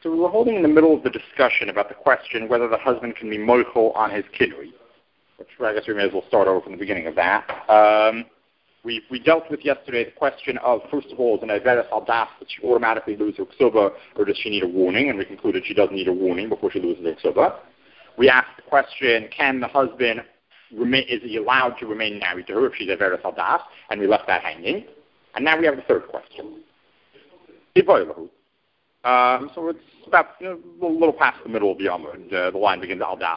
So we're holding in the middle of the discussion about the question whether the husband can be moichel on his kinui, which I guess we may as well start over from the beginning of that. We dealt with yesterday the question of, first of all, is an Averes al Das that she automatically loses her ksuba, or does she need a warning? And we concluded she doesn't need a warning before she loses her ksuba. We asked the question, can the husband is he allowed to remain married to her if she's Averes al Das? And we left that hanging. And now we have the third question. So it's about a little past the middle of the Yom, and the line begins al Das.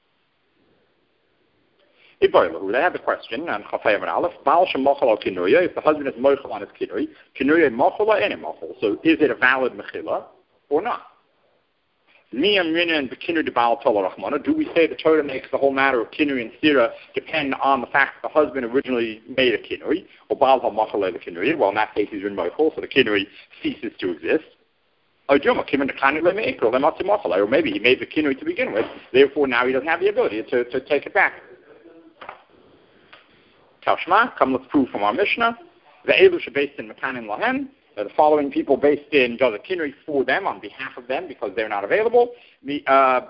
They have the question on Chafayim and Aleph, Baal Shemochel al Kinuya, if the husband is mochel on his Kinuya, Kinuya mochel or any mochel. So is it a valid mechila or not? Do we say the Torah makes the whole matter of Kinuya and Sira depend on the fact that the husband originally made a Kinuya, or Baal HaMochel the Kinuya? Well, in that case he's been mochel, so the Kinuya ceases to exist. Or maybe he made the Kinuya to begin with, therefore now he doesn't have the ability to take it back. Tashma, come let's prove from our Mishnah. The Elush based in Mekanim Lahem. The following people based in does a kinui for them on behalf of them because they're not available. Mishnah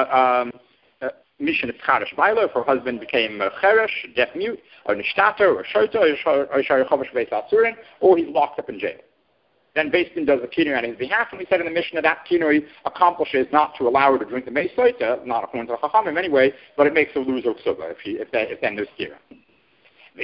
is Charish Baila, if her husband became Cherish, deaf mute, or Nishtater, or Shota, or Sharichovish Beis Asurin, or he's locked up in jail. Then Basin does a kinui on his behalf, and we said in the Mishnah that kinui accomplishes not to allow her to drink the Meisoita, not according to the Chachamim anyway, but it makes her lose her ksuba if then there's stira. So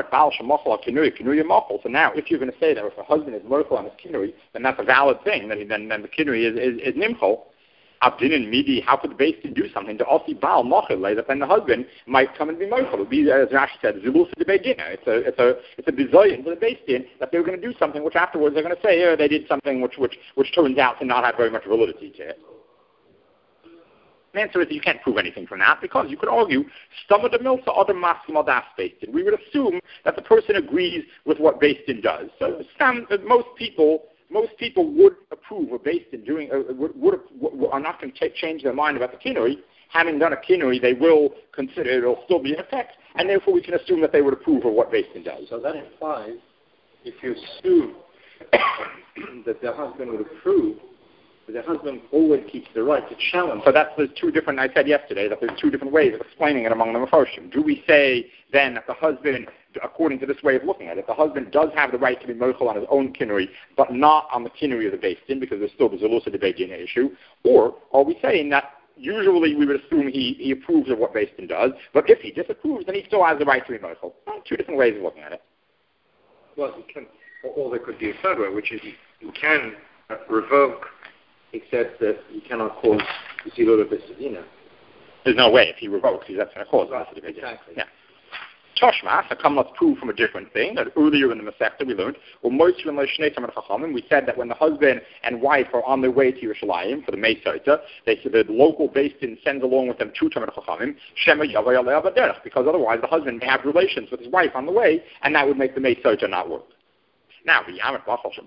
now, if you're going to say that if a husband is mochel on his kinui, then that's a valid thing. Then the kinui is nimchol. Abdin and midi. How could the Beis Din do something to also baal mochel that then the husband might come and be mochel? It would be, as Rashi said, zilusa de beidina. It's a bizoyin for the Beis Din that they're going to do something which afterwards they're going to say, they did something which turns out to not have very much validity to it. The answer is you can't prove anything from that because you could argue stomach the milsa other maskim das Beis Din. We would assume that the person agrees with what Beis Din does. So most people would approve of Beis Din doing are not going to change their mind about the kinui. Having done a kinui, they will consider it will still be in effect, and therefore we can assume that they would approve of what Beis Din does. So that implies, if you assume that the husband would approve, the husband always keeps the right to challenge. So that's the two different, I said yesterday, that there's two different ways of explaining it among the Mefarshim. Do we say then that the husband, according to this way of looking at it, the husband does have the right to be mochel on his own kinui, but not on the kinui of the Beis Din, because there's still the Zelusa de Beis issue? Or are we saying that usually we would assume he approves of what Beis Din does, but if he disapproves, then he still has the right to be mochel? Two different ways of looking at it. Well, or there could be a third way, which is you can revoke, except that you cannot cause zilul b'sedina. There's no way if he revokes, that's going to cause zilul b'sedina. Exactly. Yeah. Toshma, so come let's prove from a different thing that earlier in the Masechta we learned. We said that when the husband and wife are on their way to Yerushalayim for the Meisoita, they said the local Beis Din sends along with them two Talmid Chachamim, Shema Yavay Alei Abaderech, because otherwise the husband may have relations with his wife on the way, and that would make the Meisoita not work. Now, if you're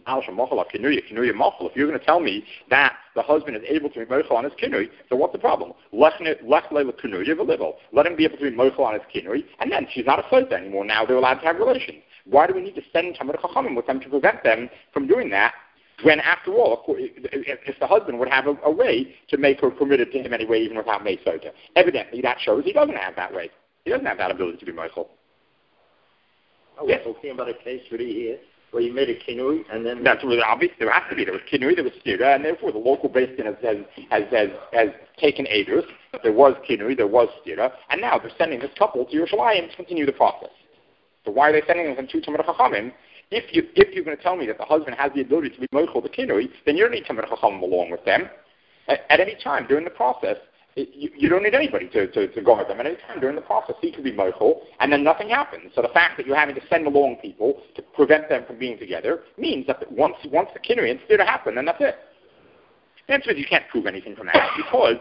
going to tell me that the husband is able to be mochel on his kinui, so what's the problem? Let him be able to be mochel on his kinui, and then she's not a soita anymore. Now they're allowed to have relations. Why do we need to send Talmid Chachamim with them to prevent them from doing that? When, after all, if the husband would have a way to make her permitted to him anyway, even without meisota, evidently that shows he doesn't have that way. He doesn't have that ability to be mochel. Oh, we're talking about a case really here where you made a kinui and then... That's really obvious. There has to be. There was kinui, there was stira, and therefore the local Beis Din has taken edus. There was kinui, there was stira, and now they're sending this couple to Yerushalayim to continue the process. So why are they sending them to Talmid Chachamim? If you're going to tell me that the husband has the ability to be mochel the kinui, then you don't need Talmid Chachamim along with them. At any time during the process, you don't need anybody to guard them. At any time during the process, he could be mochel, and then nothing happens. So the fact that you're having to send along people to prevent them from being together means that once the kinui and stira happen, then that's it. The answer is you can't prove anything from that because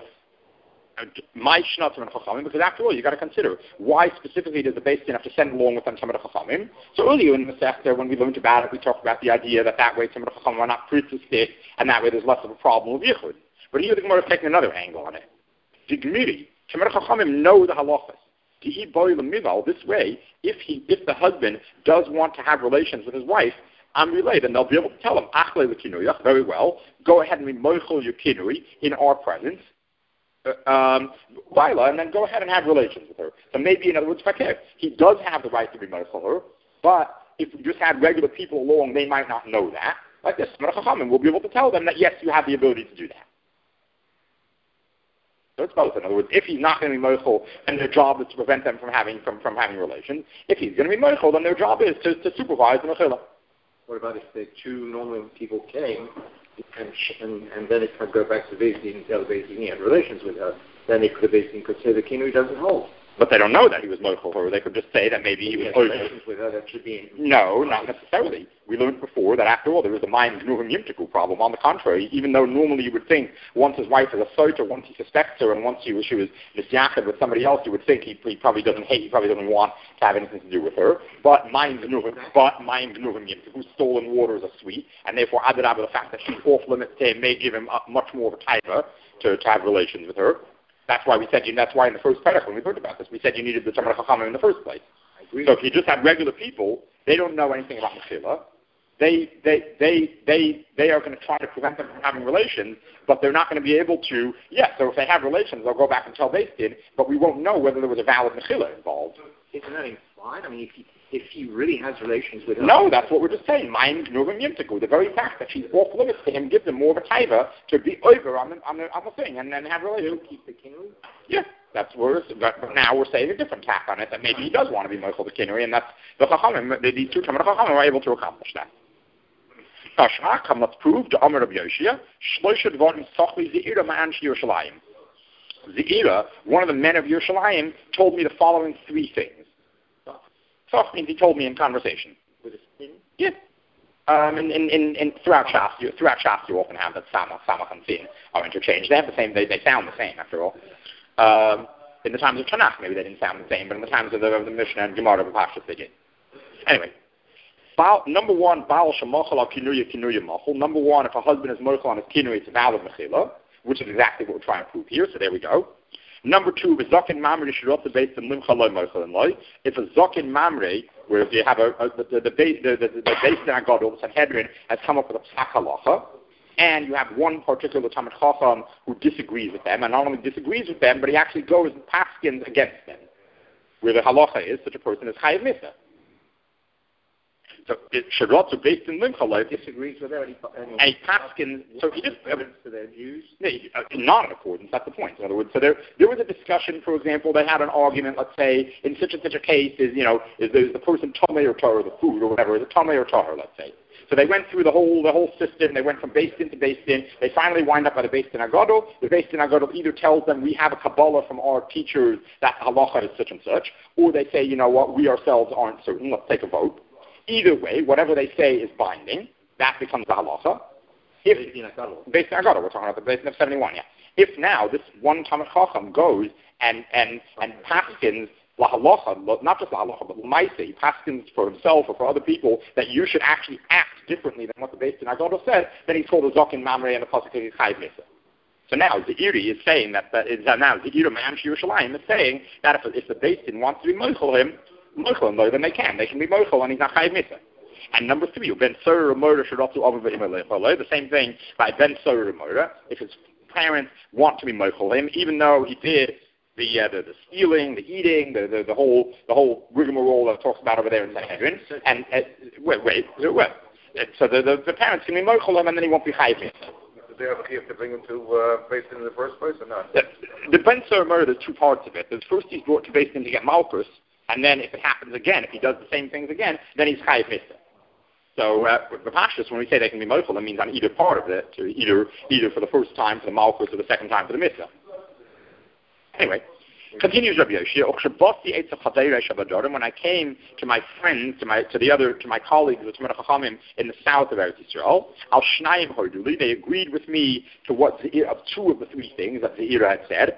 because after all, you've got to consider why specifically does the Beis Din have to send along with them Talmid Chachamim. So earlier in the Masechta, when we learned about it, we talked about the idea that way Talmid Chachamim are not pritzistic, and that way there's less of a problem with yichud. But here the Gemara is taking another angle on it. The Gemiri, Talmid Chachamim know the halachas. To eat boil mival this way, if the husband does want to have relations with his wife, and relay, then they'll be able to tell him, Achle l'kinuyach, very well, go ahead and be moichel your kinui in our presence, and then go ahead and have relations with her. So maybe, in other words, fakir, he does have the right to be moichel her, but if we just had regular people along, they might not know that. Like this, we'll be able to tell them that, yes, you have the ability to do that. So it's both. In other words, if he's not going to be moichel, then their job is to prevent them from having relations. If he's going to be moichel, then their job is to supervise the mechila. What about if the two normal people came, and then it could go back to Beis Din and tell Beis Din he had relations with her? Then the Beis Din could say the kinui doesn't hold. But they don't know that he was moichel her. They could just say that maybe he was relations with her. That should be. No, not necessarily. We learned before that after all there is a mind gnuvim yimtiku problem. On the contrary, even though normally you would think once his wife is a soiter, once he suspects her, and once she was misyachid with somebody else, you would think he probably doesn't hate, he probably doesn't want to have anything to do with her. But mind gnuvim yimtiku, stolen waters are sweet, and therefore adarabah, the fact that she's off limits to him may give him much more of a taiva to have relations with her. That's why we said that's why in the first paragraph when we heard about this, we said you needed the Talmid Chachamim in the first place. So if you just have regular people, they don't know anything about Mechila. They are going to try to prevent them from having relations, but they're not going to be able to. Yes, so if they have relations, they'll go back and tell Beis Din, but we won't know whether there was a valid Mechila involved. Isn't that implied? I mean, if he really has relations with her. No, that's what we're just saying. Mind Gnuvim Yimtiku. The very fact that she's off limits to him gives him more of a taiva to be over on the thing and then have relations. Keep the kinui? Yeah, that's where. But now we're saying a different tack on it, that maybe he does want to be Moichel the kinui, and that's the Chachamim. These two Talmid Chachamim are able to accomplish that. Tashma, come let's prove to Amar Rabbi Yoshia. Shloisha Dvarim Sochli Zeira Ma'an Yerushalayim. Zeira, one of the men of Yerushalayim, told me the following three things. Soch means he told me in conversation. With a sin? Yeah. Throughout Shas, you often have that Samach and Sin are interchanged. They have the same. They sound the same after all. In the times of Tanakh, maybe they didn't sound the same, but in the times of the Mishnah and Gemara of Pashas, they did. Anyway, number one, Baal Shemachal al Kinuya Machal. Number one, if a husband is mochel on his kinuya, it's a valid mechila, which is exactly what we're trying to prove here. So there we go. Number two, Zakin Mamre Shirot based on Limcha Loy Mochel and Loy. If a Zakin Mamre, where if you have the base in Agadol, the Sanhedrin, has come up with a psak halacha, and you have one particular Talmid Chacham who disagrees with them, and not only disagrees with them, but he actually goes and paskins against them, where the halacha is such a person is chayav misa. So Shirot based in Limcha Loy disagrees with them, and he paskins. So he just to their views. Not in accordance. That's the point. In other words, so there was a discussion. For example, they had an argument. Let's say in such and such a case is the person tamei or tahor, the food or whatever is it tamei or tahor? Let's say. So they went through the whole system. They went from Beis Din to Beis Din. They finally wind up by the Beis Din Agadol. The Beis Din Agadol either tells them we have a Kabbalah from our teachers that halacha is such and such, or they say, you know what, we ourselves aren't certain. Let's take a vote. Either way, whatever they say is binding. That becomes the halacha. Beis Din Agadol, we're talking about the Beis Din of 71, yeah. If now this one Talmid Chacham goes and paskins la halacha, not just la halacha, but l'maisa, he paskins for himself or for other people that you should actually act differently than what the Beis Din Agadol said, then he's called a Zakin Mamre and the pasuk is chayav misa. So now Zeiri is saying that now Zeira Ma'an Yerushalayim is saying that if the Beis Din wants to be mochel him, then they can be mochel and he's not chayav misa. And number three, Ben Sura Murder should also the same thing by Ben Sura Murder. If his parents want to be mochel him, even though he did the stealing, the eating, the whole rigmarole that talks about over there in Sanhedrin, and wait. So the parents can be mochel him, and then he won't be chayav misa. Did they have a chiyuv to bring him to Beis Din in the first place, or not? The Ben Sura Murder, there's two parts of it. There's first he's brought to Beis Din to get malchus, and then if it happens again, if he does the same things again, then he's chayav misa. So the Pashtus, when we say they can be mochel, it means on either part of it, either for the first time for the malchus or the second time for the mitzvah. Anyway, continues Rabbi Yoshia. When I came to my friends, to my colleagues, the Talmid Chachamim in the south of Eretz Yisrael, al shnayim horduli, they agreed with me to two of the three things that Zeira had said.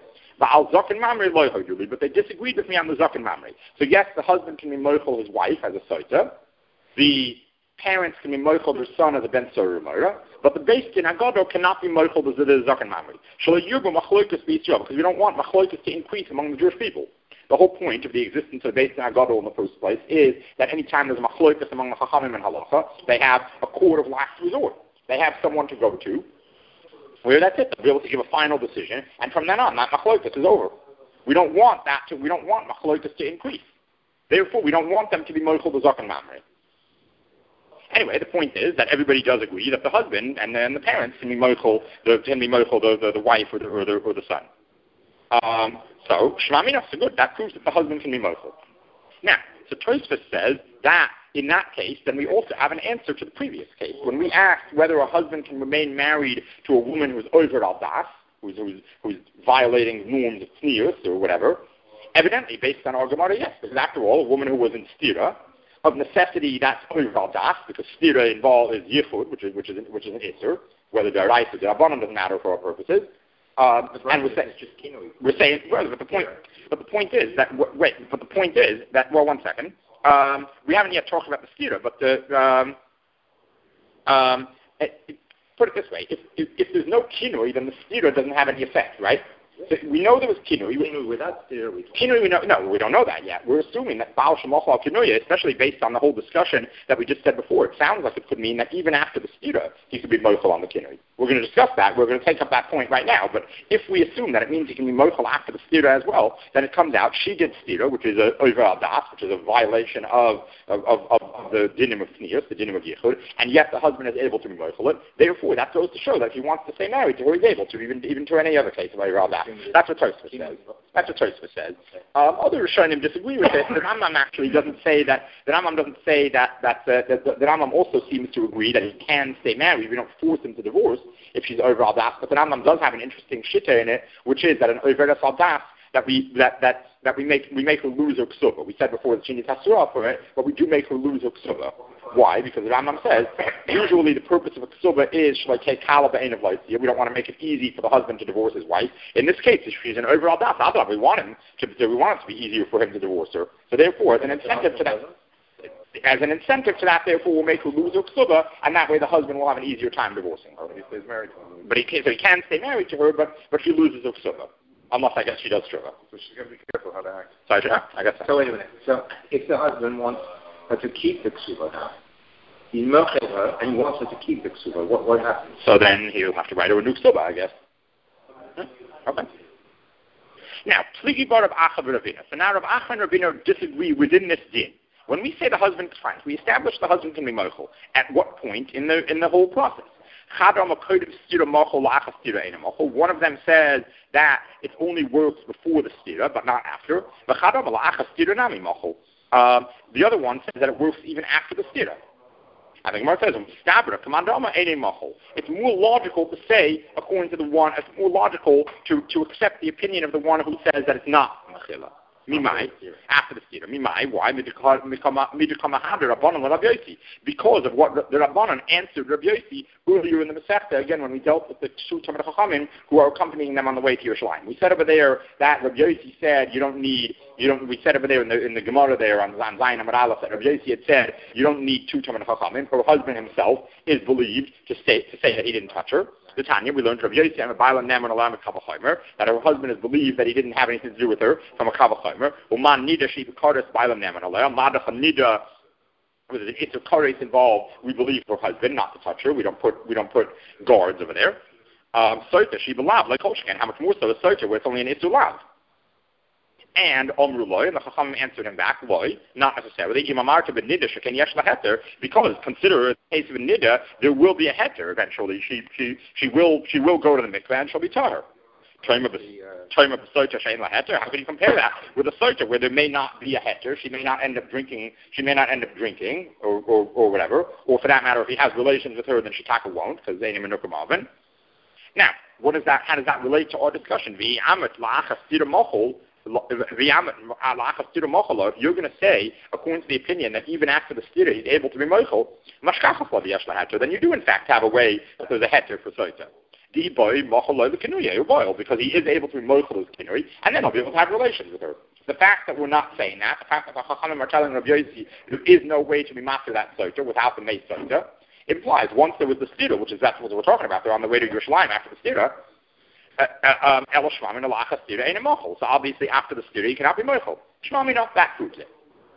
But they disagreed with me on the Zakin Mamre. So yes, the husband can be mochel his wife as a soita. The parents can be mochel their son as a Ben Sura Mora, but the Beis Din Agadol cannot be mochel as a Zakin Mamre. Because we don't want machloikas to increase among the Jewish people. the whole point of the existence of Beit Din HaGadol in the first place is that any time there's a machlokas among the Chachamim and Halacha, they have a court of last resort. They have someone to go to where that's it. They'll be able to give a final decision, and from then on, that machlokas is over. We don't want machlokas to increase. Therefore, we don't want them to be mochel the Zaken Mamre. Anyway, the point is that everybody does agree that the husband and then the parents can be mochel the wife or the son. So Shema Mina, so good. That proves that the husband can be mochel. Now, so Tosfos says that in that case, then we also have an answer to the previous case. When we asked whether a husband can remain married to a woman who's over al das, who's violating norms of tznius or whatever, evidently based on our Gemara, yes, because after all, a woman who was in stira, of necessity, that's over al das, because stira involved is yichud, which is an isser, whether they're right or they're abonim doesn't matter for our purposes. And we're saying, well, but the point is that well, one second. We haven't yet talked about the stira, but put it this way: if there's no kinui, then the stira doesn't have any effect, right? So we know there was kinui. Without stira, we don't know that yet. We're assuming that Baal Shemoch al Kinuya, especially based on the whole discussion that we just said before, it sounds like it could mean that even after the stira, he could be mochel on the kinui. We're going to discuss that. We're going to take up that point right now. But if we assume that it means he can be mochel after the stira as well, then it comes out she did stira, which is a over al das, which is a violation of the dinim of tznius, the dinim of yichud, and yet the husband is able to be mochel it. Therefore, that goes to show that if he wants to stay married to her, he's able to, even to any other case of over al das. That's what Tosfos says. Other Rishonim disagree with it. The Rambam actually doesn't say that. The Rambam doesn't say that. The Rambam also seems to agree that he can stay married. We don't force him to divorce if she's over al das. But the Rambam does have an interesting shitta in it, which is that an over al das that we make her lose her ksuba. We said before that she needs hasura for it, but we do make her lose her ksuba. Why? Because the Rambam says usually the purpose of a ksuba is take kala b'ein of lotzia. We don't want to make it easy for the husband to divorce his wife. In this case, if she's an over al das, we want it to be easier for him to divorce her. So therefore, as an incentive to that, therefore, we'll make her lose her ksuba, and that way the husband will have an easier time divorcing her. He stays married to her. But he can stay married to her, but she loses her ksuba. Unless, I guess, she does shuvah. So she's going to be careful how to act. Sorry, I guess so. So wait a minute. So if the husband wants her to keep the ksuba now, he's mochel her and he wants her to keep the ksuba, what happens? So then he'll have to write her a new ksuba, I guess. Okay. Now, Tzligi bar Rav Acha v'Ravina. So now Rav Acha and Ravina disagree within this din. When we say the husband is fine, we establish the husband can be mochel. At what point in the whole process? One of them says that it only works before the stira, but not after. The other one says that it works even after the stira. I think Gemara says, it's more logical to say, according to the one, it's more logical to accept the opinion of the one who says that it's not mechila. Mimai, after the stira. Mimai, why? Because of what the Rabbanan answered Rabbi Yossi earlier in the Masechta, again, when we dealt with the two Talmid Chachamim who are accompanying them on the way to Yerushalayim. We said over there that Rabbi Yossi said we said over there in the Gemara there on Zayin Amar Aleph that Rabbi Yossi had said you don't need two Talmid Chachamim. Her husband himself is believed to say that he didn't touch her. The Tanya, we learned from Yossi and Bailam Neman Alam Kavachomer that her husband is believed that he didn't have anything to do with her from a Kavachomer. Uman Nida Shi Bekaris Bailam Neman Alam Madach Nida. There's an Itzukaris involved. We believe her husband not to touch her. We don't put guards over there. Sota Shi Belav like Kolshkan. How much more so is Sota where it's only an Itzulav? And Omru Loy, and the Chachamim answered him back, Loy, not necessarily. Imamarta b'nida sheken yesh laheter, because consider in the case of a nida, there will be a heter eventually. She will go to the mikveh and she'll be tahor. Time of a soita shein laheter. How can you compare that with a soita where there may not be a heter? She may not end up drinking. or whatever. Or for that matter, if he has relations with her, then Shitaka won't because they name a Now, what is that? How does that relate to our discussion? If you're going to say, according to the opinion, that even after the stira he's able to be mochel, then you do in fact have a way that there's a heter for soita. Because he is able to be mochel his kinui, and then he'll be able to have relations with her. The fact that we're not saying that, the fact that the Chachamim are telling Rabbi Yossi there is no way to be master that soita without the mace soita, implies once there was the stira, that's what we're talking about, they're on the way to Yerushalayim after the stira, So obviously after the stira, he cannot be mochel. Shmamina, that proves it.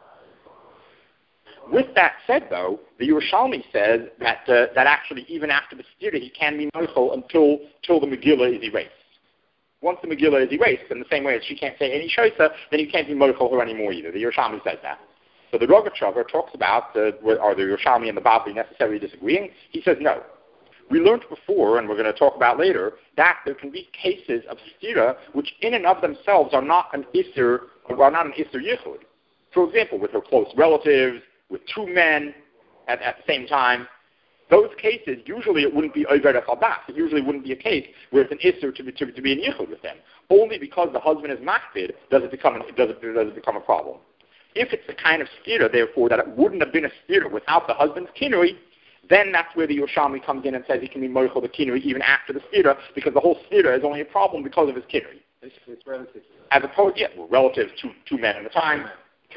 With that said, though, the Yerushalmi says that actually even after the stira, he can be mochel until the Megillah is erased. Once the Megillah is erased, in the same way as she can't say any shoisa, then you can't be mochel her anymore either. The Yerushalmi says that. So the Rogachover talks about, are the Yerushalmi and the Bavli necessarily disagreeing? He says no. We learned before, and we're going to talk about later, that there can be cases of stira which in and of themselves are not an isser yichud. For example, with her close relatives, with two men at the same time. Those cases, usually it wouldn't be over al-bas. It usually wouldn't be a case where it's an isser to be in yichud with them. Only because the husband is makpid does it become a problem. If it's the kind of stira, therefore, that it wouldn't have been a stira without the husband's kinui, then that's where the Yerushalmi comes in and says he can be mochel the kinui even after the stira, because the whole stira is only a problem because of his kinui. It's relative. As opposed, relatives, two men at a time,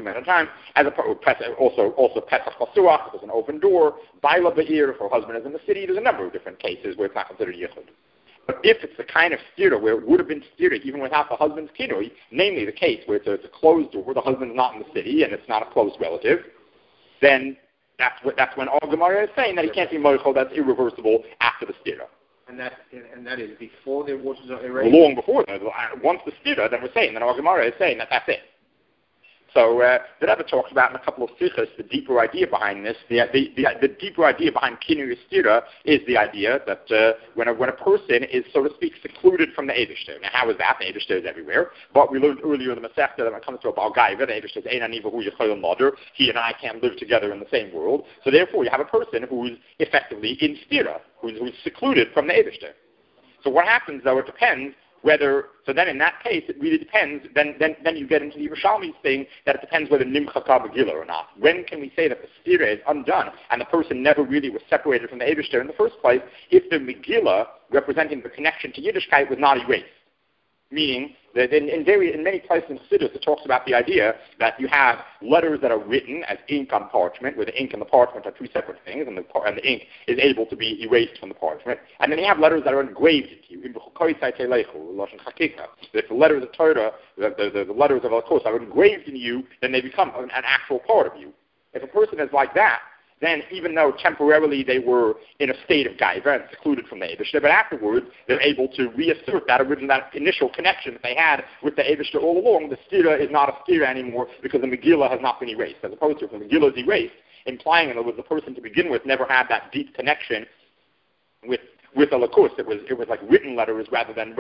as opposed also Pesach Pasuach, there's an open door, Baila Be'ir, if her husband is in the city, there's a number of different cases where it's not considered yichud. But if it's the kind of stira where it would have been stira even without the husband's kinui, namely the case where it's a closed door, the husband's not in the city and it's not a close relative, then that's when all Gemara is saying that he can't be mochel, that's irreversible after the stira. And that is before the waters are erased? Long before that. Once the stira, then we're saying, then our Gemara is saying that that's it. So the Rebbe talks about in a couple of sichos the deeper idea behind this. The deeper idea behind kinui stira is the idea that when a person is, so to speak, secluded from the Eibishter. Now, how is that? The Eibishter is everywhere. But we learned earlier in the Masechta that when it comes to a Baal Gaiva, the Eibishter is ein ani v'hu yichol mother. He and I can't live together in the same world. So therefore, you have a person who is effectively in stira, who's secluded from the Eibishter. So what happens, though, it depends so then in that case, it really depends, then you get into the Yerushalmi's thing that it depends whether Nimchaka Megillah or not. When can we say that the stira is undone and the person never really was separated from the Eibishter in the first place if the Megillah representing the connection to Yiddishkeit was not erased? Meaning that in many places in Chassidus it talks about the idea that you have letters that are written as ink on parchment, where the ink and the parchment are two separate things, and the ink is able to be erased from the parchment. And then you have letters that are engraved into you. If the letters of Torah, the letters of Al-Kos are engraved in you, then they become an actual part of you. If a person is like that, then even though temporarily they were in a state of gaiva and secluded from the Eibishter, but afterwards they're able to reassert that initial connection that they had with the Eibishter all along. The stira is not a stira anymore because the Megillah has not been erased, as opposed to if the Megillah is erased, implying that the person to begin with never had that deep connection with a lakus. It was like written letters rather than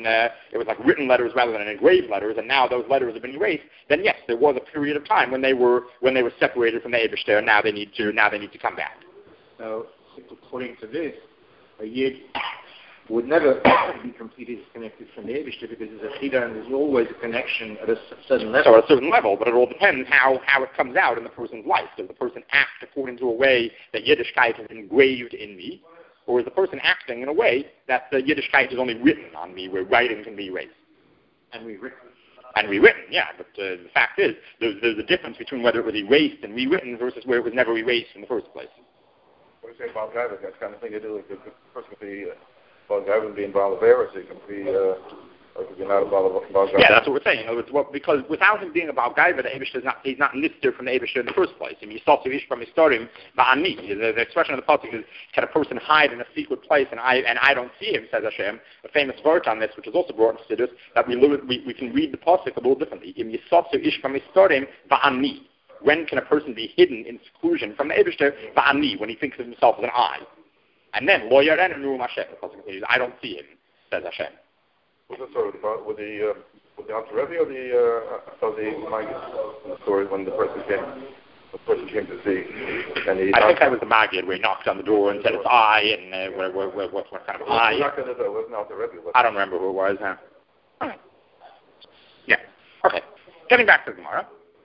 engraved letters, and now those letters have been erased. Then yes, there was a period of time when they were separated from the Eibishter, and now they need to come back. So, according to this, a yid would never be completely disconnected from the Eibishter because there's a chida and there's always a connection at a certain level. So at a certain level, but it all depends how it comes out in the person's life. Does the person act according to a way that Yiddishkeit is engraved in me? Or is the person acting in a way that the Yiddishkeit is only written on me, where writing can be erased? And rewritten. And rewritten, yeah. But the fact is, there's a difference between whether it was erased and rewritten versus where it was never erased in the first place. What do you say about Gaiva? That's kind of thing to do with the person can be, Gaiva being Balaveris, it can be, yeah, that's what we're saying. Because without him being a Baal Gaiva, the Eibishter he's not nister from the Eibishter in the first place. I mean, you saw Ish from Historim, Ba'ani. The expression of the pasuk is, can a person hide in a secret place and I don't see him, says Hashem. A famous word on this, which is also brought into Chassidus, that we can read the pasuk a little differently. Ish from Historim, Ba'ani. When can a person be hidden in seclusion from the Eibishter? Ba'ani, when he thinks of himself as an I. And then, Lo Yaren Nu'um Hashem, the pasuk continues, I don't see him, says Hashem. Was it sort of with the Alter Rebbe or the Maggid story when the person came to see? And I think that was the Maggid where he knocked on the door and said it's I, and what kind of I? It wasn't Alter Rebbe. I don't remember who it was. Huh? All right. Yeah. Okay. Getting back to the Gemara.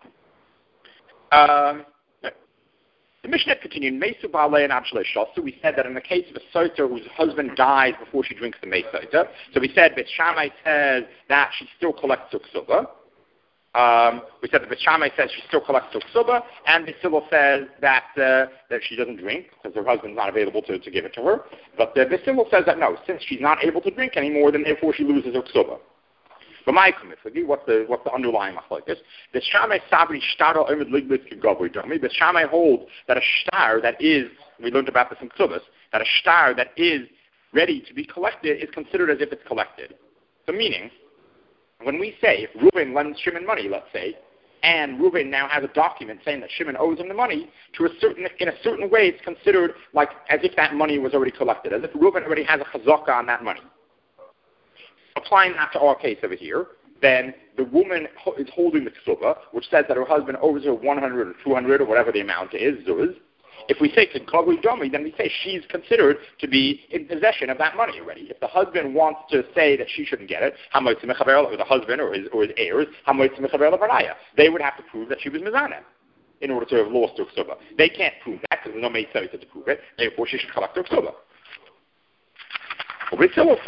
The Mishnah continued, Mesu Ba'alei and Abshalei Shasu. We said that in the case of a Sota whose husband dies before she drinks the Mei Sota, so we said that Shammai says that she still collects Suksubah. We said that Beit Shammai says she still collects the ksuba, and Beit Hillel says that she doesn't drink because her husband's not available to give it to her. But Beit Hillel says that no, since she's not able to drink anymore, then therefore she loses her ksuba. But my committee, what's the underlying machlokes? The Shammai sabri shtara omed ligbit kegavui dami. The Shammai holds that a shtar that is, we learned about this in Ksubas, that a shtar that is ready to be collected is considered as if it's collected. So meaning, when we say, if Reuben lends Shimon money, let's say, and Reuben now has a document saying that Shimon owes him the money, in a certain way it's considered like as if that money was already collected, as if Reuben already has a chazaka on that money. Applying that to our case over here, then the woman is holding the ksuba, which says that her husband owes her 100 or 200 or whatever the amount is, zuz. If we say kegavui dami, then we say she's considered to be in possession of that money already. If the husband wants to say that she shouldn't get it, or the husband or his heirs, they would have to prove that she was mizaneh in order to have lost her ksuba. They can't prove that because there's no meitzaita to prove it. Therefore, she should collect her ksuba. Whereas Beit Hillel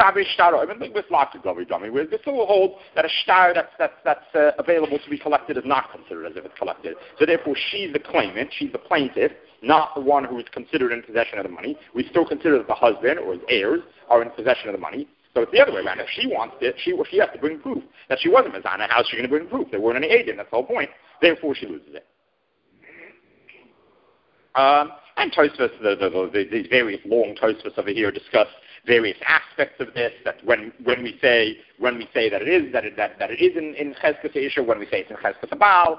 holds that a shtar that's available to be collected is not considered as if it's collected. So therefore, she's the claimant, she's the plaintiff, not the one who is considered in possession of the money. We still consider that the husband or his heirs are in possession of the money. So it's the other way around. If she wants it, she has to bring proof that she wasn't mizaneh. How's she going to bring proof? There weren't any agent. That's the whole point. Therefore, she loses it. And Tosfos, these various long Tosfos over here discuss various aspects of this. That when we say that it is in Chezkas Isha, when we say it's in Chezkas Baal,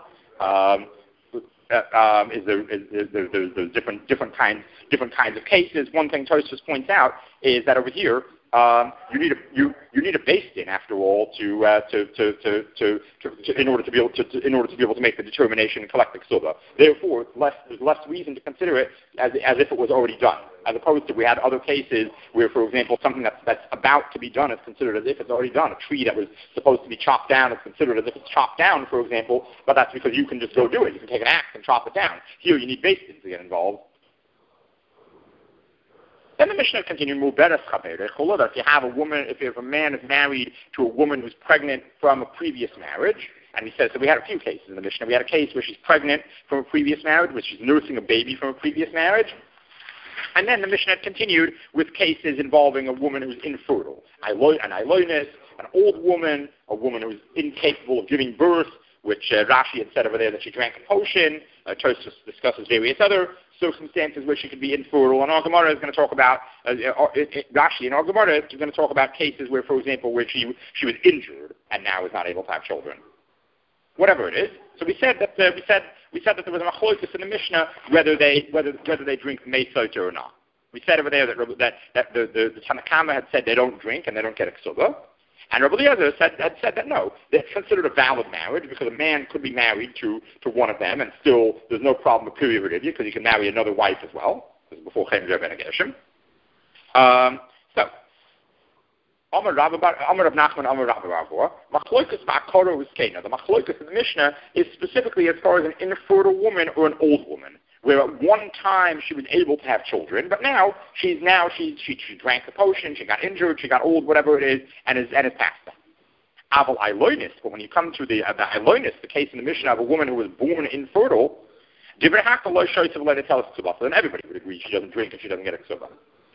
there's different kinds of cases. One thing Tosfos points out is that over here you need a beis din after all in order to be able to make the determination and collect the ksuba. Therefore, there's less reason to consider it as if it was already done, as opposed to we had other cases where, for example, something that's about to be done is considered as if it's already done. A tree that was supposed to be chopped down is considered as if it's chopped down, for example, but that's because you can just go do it. You can take an axe and chop it down. Here, you need beis din to get involved. Then the Mishnah continued, that if you have a woman, if a man is married to a woman who's pregnant from a previous marriage, and he says, so we had a few cases in the Mishnah. We had a case where she's pregnant from a previous marriage, where she's nursing a baby from a previous marriage. And then the Mishnah continued with cases involving a woman who's infertile, an ailonis, an old woman, a woman who's incapable of giving birth, which Rashi had said over there that she drank a potion. Tosfos discusses various other circumstances where she could be infertile. And our Gemara is going to talk about, Rashi in our Gemara is going to talk about cases where, for example, where she was injured and now is not able to have children. Whatever it is. So we said that there was a machlokes in the Mishnah whether they drink meisota or not. We said over there that the Tanna Kama had said they don't drink and they don't get a ksuba. And Rabbi Eliezer had said that no, it's considered a valid marriage because a man could be married to one of them and still there's no problem with period because he can marry another wife as well. This is before Chen Ben Gershom. So, Amar Rav Nachman, Amar Rav Ravor, Machloikas Ma'akora Uskena. The Machloikas in the Mishnah is specifically as far as an infertile woman or an old woman, where at one time she was able to have children, but now she drank the potion, she got injured, she got old, whatever it is, and is past that. Aval Ailonis, but when you come to the Ailonis, the case in the Mishnah of a woman who was born infertile, then everybody would agree she doesn't drink and she doesn't get a ksuba.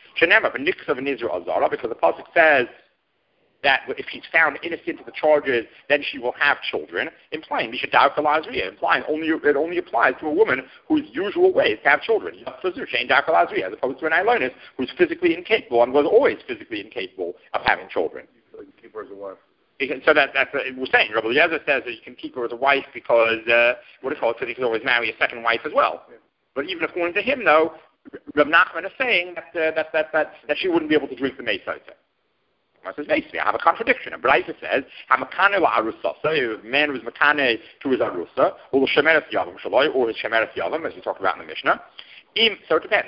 Because the pasuk says that if she's found innocent of the charges, then she will have children, implying it only applies to a woman whose usual way is to have children, as opposed to an ailonis who's physically incapable and was always physically incapable of having children. So you keep her as a wife. So that's what we're saying. Rabbi Eliezer says that you can keep her as a wife because, because he can always marry a second wife as well. Yeah. But even according to him, though, Rav Nachman is saying that she wouldn't be able to drink the meisota. I says, basically, I have a contradiction. A Braisa says, "Hamakane la'arusa." So if a man who's makane to his arusa, or shemeres yavam shaloi, or his shemeres yavam, as we talked about in the Mishnah. So it depends.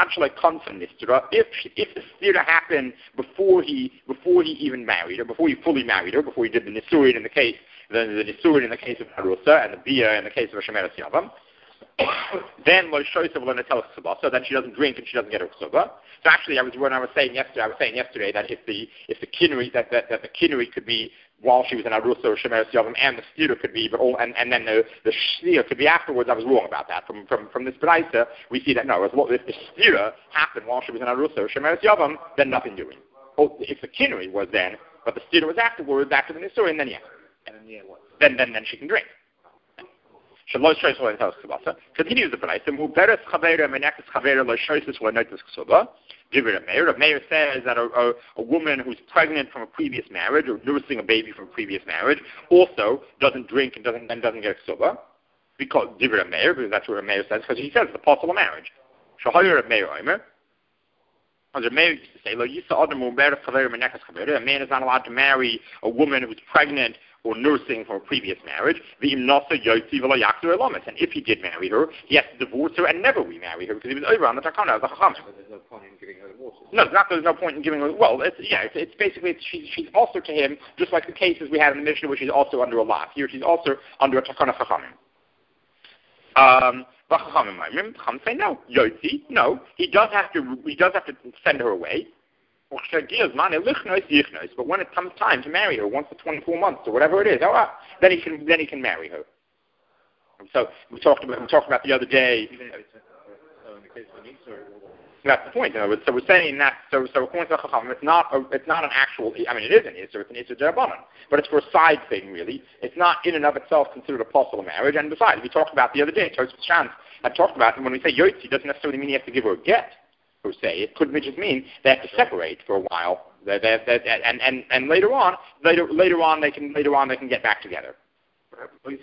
If the stira happened before he even married her, before he fully married her, before he did the nisurin in the case, the nisurin in the case of arusa, and the bia in the case of a shemeres yavam. Then so then she doesn't drink and she doesn't get her ksuba. So actually, I was saying yesterday that if the kinnuri that the kinnuri could be while she was in Arusa or Shemeres Yavam, and the stira could be, but and then the stira could be afterwards. I was wrong about that. From this Braisa, we see that no, if the stira happened while she was in Arusa or Shemeres Yavam, then nothing doing. Or if the kinui was then, but the stira was afterwards, after the Nisurin, then yeah. Then she can drink. Continues the Braisa. Muberes Chavera Menekes Chavera Lo Shoises Lo Noites Ksuba. Rav Meir says that a woman who's pregnant from a previous marriage or nursing a baby from a previous marriage also doesn't drink and doesn't get a ksuba because Rav Meir, because that's what Rav Meir says, because he says it's a possible marriage. Shahoyer Rav Meir Omer. Rav Meir used to say, Lo Yisa Adam Muberes Chavera Menekes Chavera. A man is not allowed to marry a woman who's pregnant or nursing from a previous marriage, and if he did marry her, he has to divorce her and never remarry her because he was over on the takana of the chachamim. There's no point in giving her divorce. No, there's no point in giving her. Well, it's basically she's also to him, just like the cases we had in the Mishnah, where she's also under a lot. Here, she's also under a takana chachamim. But chachamim say no, yotzi, no. He does have to send her away. But when it comes time to marry her, once the 24 months or whatever it is, then he can marry her. So we talked about the other day. That's the point. So we're saying that. So according to the Chacham, it's not an actual. I mean, it is an Isser. It's an Isser Derabanan, but it's for a side thing, really. It's not in and of itself considered a possible marriage. And besides, we talked about the other day. Tosfos Shantz had talked about, and when we say Yotzi, doesn't necessarily mean you have to give her a get. Per se, it could just mean they have to separate for a while, and later on they can get back together. Means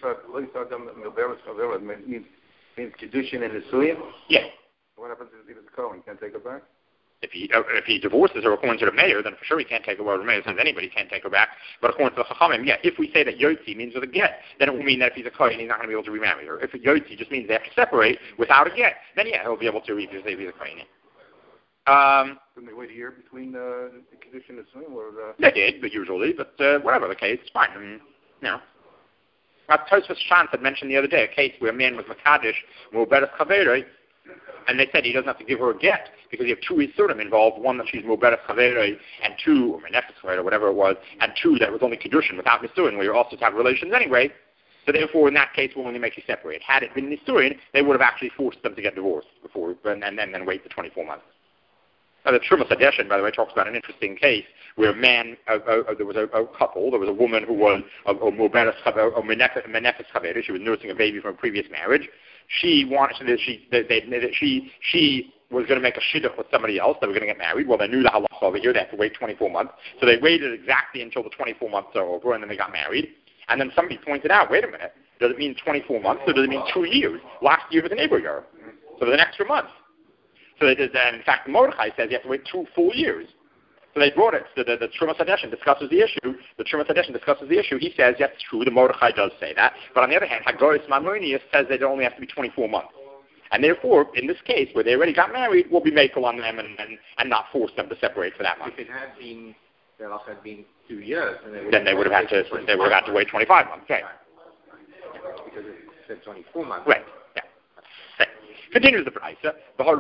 kedushin and nisuyin. Yeah. What happens if he's a Kohen? Can't take her back. If he divorces her according to the mayor, then for sure he can't take her back. The mayor says anybody can't take her back. But according to the Chachamim, yeah, if we say that Yotzi means with a get, then it will mean that if he's a Kohen, he's not going to be able to remarry her. If Yotzi just means they have to separate without a get, then yeah, he'll be able to if he's a Kohen. Didn't they wait a year between the condition and swim? They did, but usually, whatever the case, it's fine. Tosfos Shantz had mentioned the other day a case where a man was Makadish, Muberes Chavera, and they said he doesn't have to give her a get because you have two Isurim involved, one that she's Muberes Chavera, and two, or Menefes Chavera, whatever it was, and two that was only Kedushin without Nisurin, where you're also to have relations anyway. So therefore, in that case, we'll only make you separate. Had it been Nisurin, they would have actually forced them to get divorced before, and then wait the 24 months. The Trumas Hadeshin, by the way, talks about an interesting case where a man, there was a couple, there was a woman who was a Menefes Chavera, she was nursing a baby from a previous marriage. She wanted to, she was going to make a shidduch with somebody else, they were going to get married. Well, they knew the halacha over here, they had to wait 24 months. So they waited exactly until the 24 months are over, and then they got married. And then somebody pointed out, wait a minute, does it mean 24 months, or does it mean 2 years? Last year was a neighbor year, so there's an extra month. So they did, and in fact, Mordechai says you have to wait 2 full years. So they brought it. So the Trumas Hadeshin discusses the issue. The Trumas Hadeshin discusses the issue. He says, yes, it's true, the Mordechai does say that. But on the other hand, Hagoris Maimonides says they only have to be 24 months. And therefore, in this case, where they already got married, we'll be makel on them and not force them to separate for that month. If it had been, the halacha had been 2 years, then they would have had to wait 25 months. Okay. Because it said 24 months. Right. Continues the Braisa.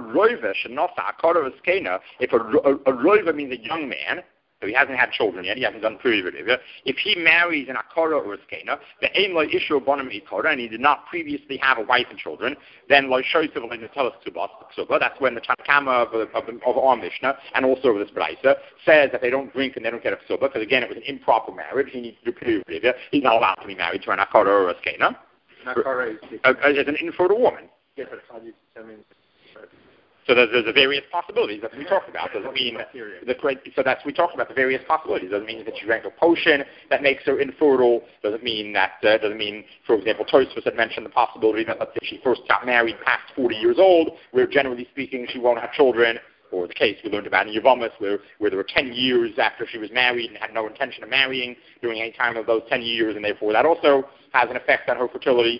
If a roiva means a young man, so he hasn't had children yet, he hasn't done period. If he marries an akara or a skena, the aim lo ishu bonim ikara, and he did not previously have a wife and children, then lo shoysev le'netelas ksuba. That's when the Tanakama of our Mishnah and also of this Braisa says that they don't drink and they don't get a ksuba because again it was an improper marriage. He needs to do period. He's not allowed to be married to an akara or a skena. An akara is an infertile woman. Yeah, but how do you determine? So there's the various possibilities that we talked about. Doesn't mean we talked about the various possibilities. Doesn't mean that she drank a potion that makes her infertile. Doesn't mean, for example, Tosfos had mentioned the possibility that let's say she first got married past 40 years old, where generally speaking she won't have children. Or the case we learned about in Yevamos, where there were 10 years after she was married and had no intention of marrying during any time of those 10 years, and therefore that also has an effect on her fertility.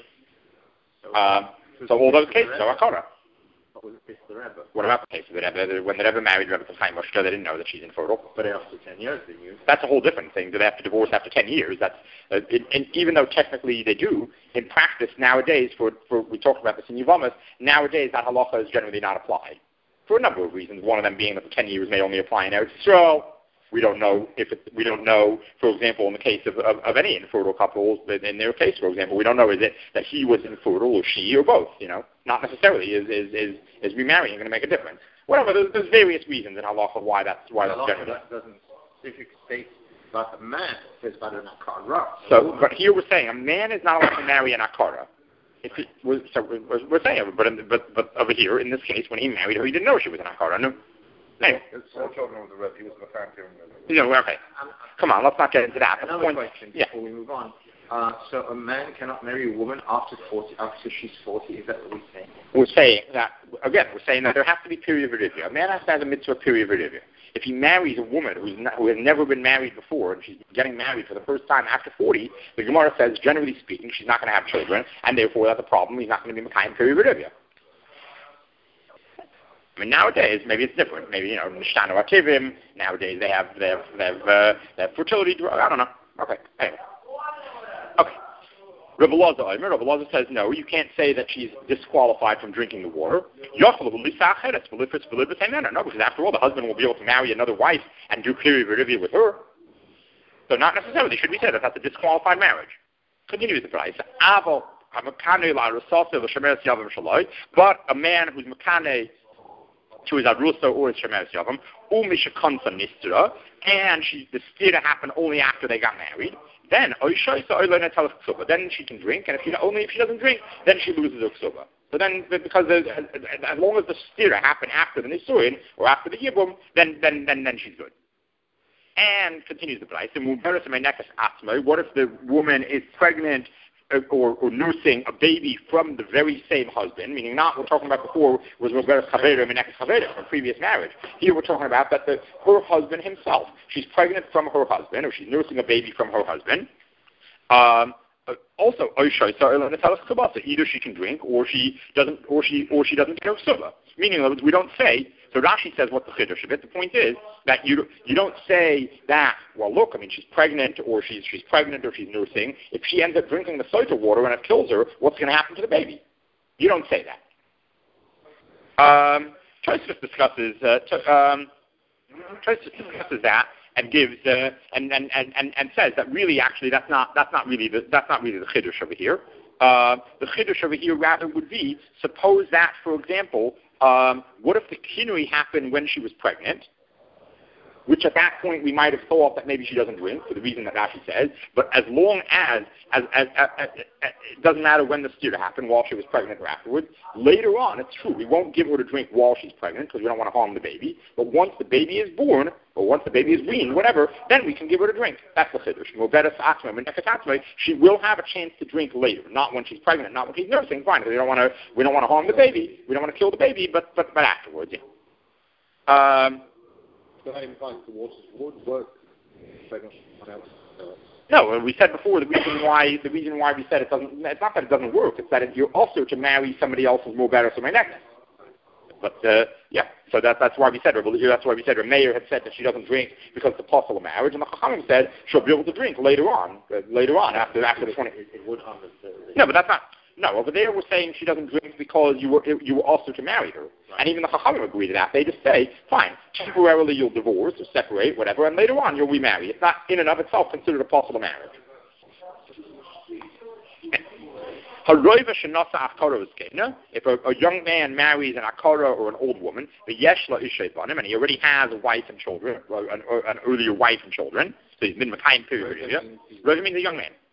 So all those cases are akara. What about the case of the Rebbe? When the Rebbe married Rebbe Chaim Moshe, they didn't know that she's infertile. But after 10 years, didn't you? That's a whole different thing. Do they have to divorce after 10 years? That's and even though technically they do, in practice nowadays, for we talked about this in Yevamos, nowadays that halacha is generally not applied for a number of reasons. One of them being that the 10 years may only apply in Eretz Yisrael. We don't know we don't know, for example, in the case of any infertile couples, in their case, for example, we don't know is it that he was infertile or she or both. Not necessarily is remarrying going to make a difference. Whatever, there's various reasons in halacha why that's general. That doesn't specifically state about a man. It says about an akara. So, but here we're saying a man is not allowed to marry an akara. We're saying, but over here in this case, when he married her, he didn't know she was an akara. No. All children of the Rebbe, he was a Okay. Come on, let's not get into that. Another question before we move on. So a man cannot marry a woman after she's 40. Is that what we're saying? We're saying that there has to be period of redivia. A man has to have a mitzvah period of redivia. If he marries a woman who has never been married before and she's getting married for the first time after 40, the Gemara says, generally speaking, she's not going to have children, and therefore that's a problem. He's not going to be Mekayim period of redivia. I mean, nowadays maybe it's different. Maybe Nishtanu Ativim. Nowadays they have fertility drugs. I don't know. Okay. Anyway. Okay. Rabbi Elazar says no. You can't say that she's disqualified from drinking the water. No, because after all, the husband will be able to marry another wife and do period of with her. So not necessarily should we say that that's a disqualified marriage. Continue with the price. But a man who's mekane to his arusa or his shemeres yavam, and the stira happened only after they got married. Then she can drink, and if she doesn't drink, then she loses her ksuba. So then, because as long as the stira happened after the nisuin or after the yibum, then she's good. And continues the price. What if the woman is pregnant or nursing a baby from the very same husband, meaning not we're talking about before was from previous marriage. Here we're talking about that her husband himself, she's pregnant from her husband, or she's nursing a baby from her husband. Also, either she can drink or she doesn't get her ksuba. Meaning, we don't say. So Rashi says what's the chiddush of it. The point is that you don't say that. Well, look, I mean, she's pregnant or she's nursing. If she ends up drinking the soda water and it kills her, what's going to happen to the baby? You don't say that. Tosfos discusses that and gives and says that really, actually, that's not really the chiddush over here. The chiddush over here rather would be, suppose that, for example, what if the kinui happened when she was pregnant, which at that point we might have thought that maybe she doesn't drink for the reason that Rashi says, but as long as it doesn't matter when the stira happened, while she was pregnant or afterwards, later on, it's true, we won't give her to drink while she's pregnant because we don't want to harm the baby, but once the baby is born, or once the baby is weaned, whatever, then we can give her to drink. That's the chiddush. She will have a chance to drink later, not when she's pregnant, not when she's nursing, fine, because we don't want to harm the baby, we don't want to kill the baby, but afterwards, yeah. So that implies the waters would work. No, we said before the reason why we said it doesn't. It's not that it doesn't work. It's that you're also to marry somebody else who's more better so my neck. But yeah, so that's why we said her mayor had said that she doesn't drink because it's a possible marriage, and the Chachamim said she'll be able to drink later on after the 20. It would harm the. No, but that's not. No, over there we're saying she doesn't drink because you were also to marry her. Right. And even the Chachamim agree to that. They just say, fine, temporarily you'll divorce or separate, whatever, and later on you'll remarry. It's not in and of itself considered a possible marriage. If a young man marries an akara or an old woman, and he already has a wife and children, or an earlier wife and children, so he's been Mekayim period. Rosa means a young man.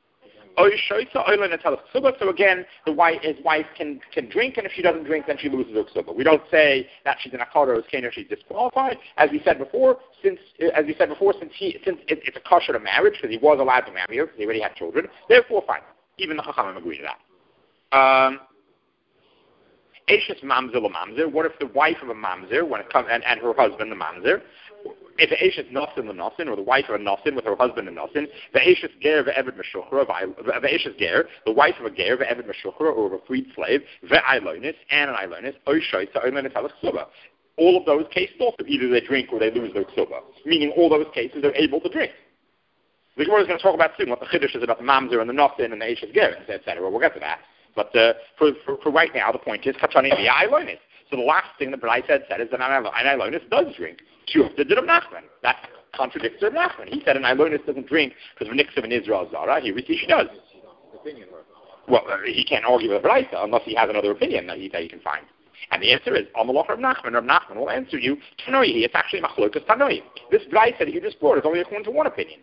So again, his wife can drink, and if she doesn't drink, then she loses her ksuba. We don't say that she's an akara or a she's disqualified. As we said before, since it's a kosher to marriage, because he was allowed to marry her, because he already had children. Therefore, fine. Even the Chachamim agree to that. Eishes mamzer l'mamzer. What if the wife of a mamzer, when it comes and her husband the mamzer? If the Eishes nosin l'nosin, or the wife of a nosin with her husband a nosin, the Eishes ger ve'eved meshuchra, the Eishes ger, the wife of a ger ve'eved meshuchra, or of a freed slave, ve'ailonis, and an ailonis, oishoy ta'oilonis halach ksuba. All of those cases also, either they drink or they lose their ksuba. Meaning all those cases they're able to drink. The Gemara is going to talk about soon what the chiddush is about the mamzer and the nosin and the Eishes ger, etc. We'll get to that. But for right now, the point is kachani ve'ailonis. So the last thing the B'nai said is that an ailonis does drink. That contradicts Rav Nachman. He said an Ilonis doesn't drink because of Nixiv in Israel Zara. Here we see she does. Well, he can't argue with Raisa unless he has another opinion that he can find. And the answer is, Amalach Rav Nachman. Rav Nachman will answer you, Tanoi, it's actually Machlokas Tanoi. This Raisa that you just brought is only according to one opinion.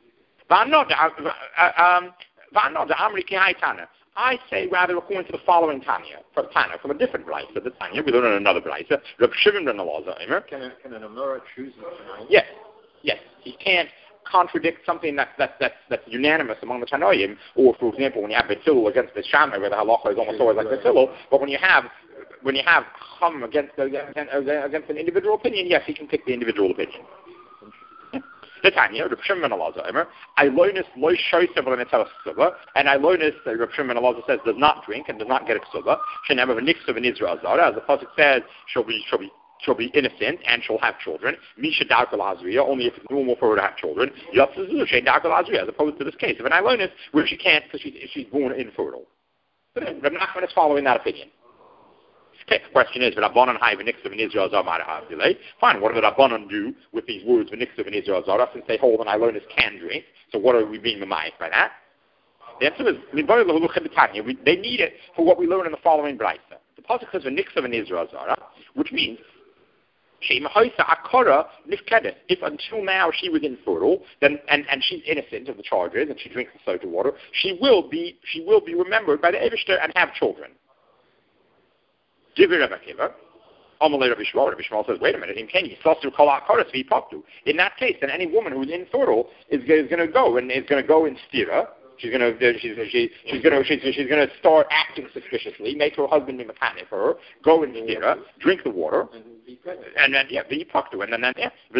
I say rather according to the following Tanya, from a different Raisa, the Tanya, we learn in another Raisa, Reb Shimon ben Elazar. Can an Amora choose Tanya? Yes. He can't contradict something that's unanimous among the Tanoim, or for example, when you have Betzilul against the Shammai, where the halacha is almost always like Betzilul, but when you have Chum against an individual opinion, yes, he can pick the individual opinion. The Tanya, Reb Shimon ben Elazar, Ilonis lo shoysev l'netel ksuba, and Ilonis, Reb Shimon ben Elazar says, does not drink and does not get a ksuba. She'never of a nixuv in Israel Zara, as the pasuk says, she'll be innocent and she'll have children. Misha darkal azriya, only if it's normal for her to have children. Yatzazu shein darkal azriya, as opposed to this case of an Ilonis where she can't because she's born infertile. So then, Reb Nachman is following that opinion. Okay, the question is, Rabbanon hai v'nixuv in Israel Zara delay. Fine, what do the Rabbanon do with these words v'nixuv in Israel Zara, since they hold an Ilonis can drink? So what are we being memayif by that? The answer is, they need it for what we learn in the following brayta. The pasuk says v'nixuv in Israel Zara, which means if until now she was infertile, then and she's innocent of the charges and she drinks the soda water, she will be remembered by the Eibishter and have children. Rabbi Akiva, Rabbi Shmuel says, wait a minute, in that case, then any woman who's infertile is going to go in stira. She's going to start acting suspiciously, make her husband be mechanic for her, go in stira, drink the water, and then be paktu, and then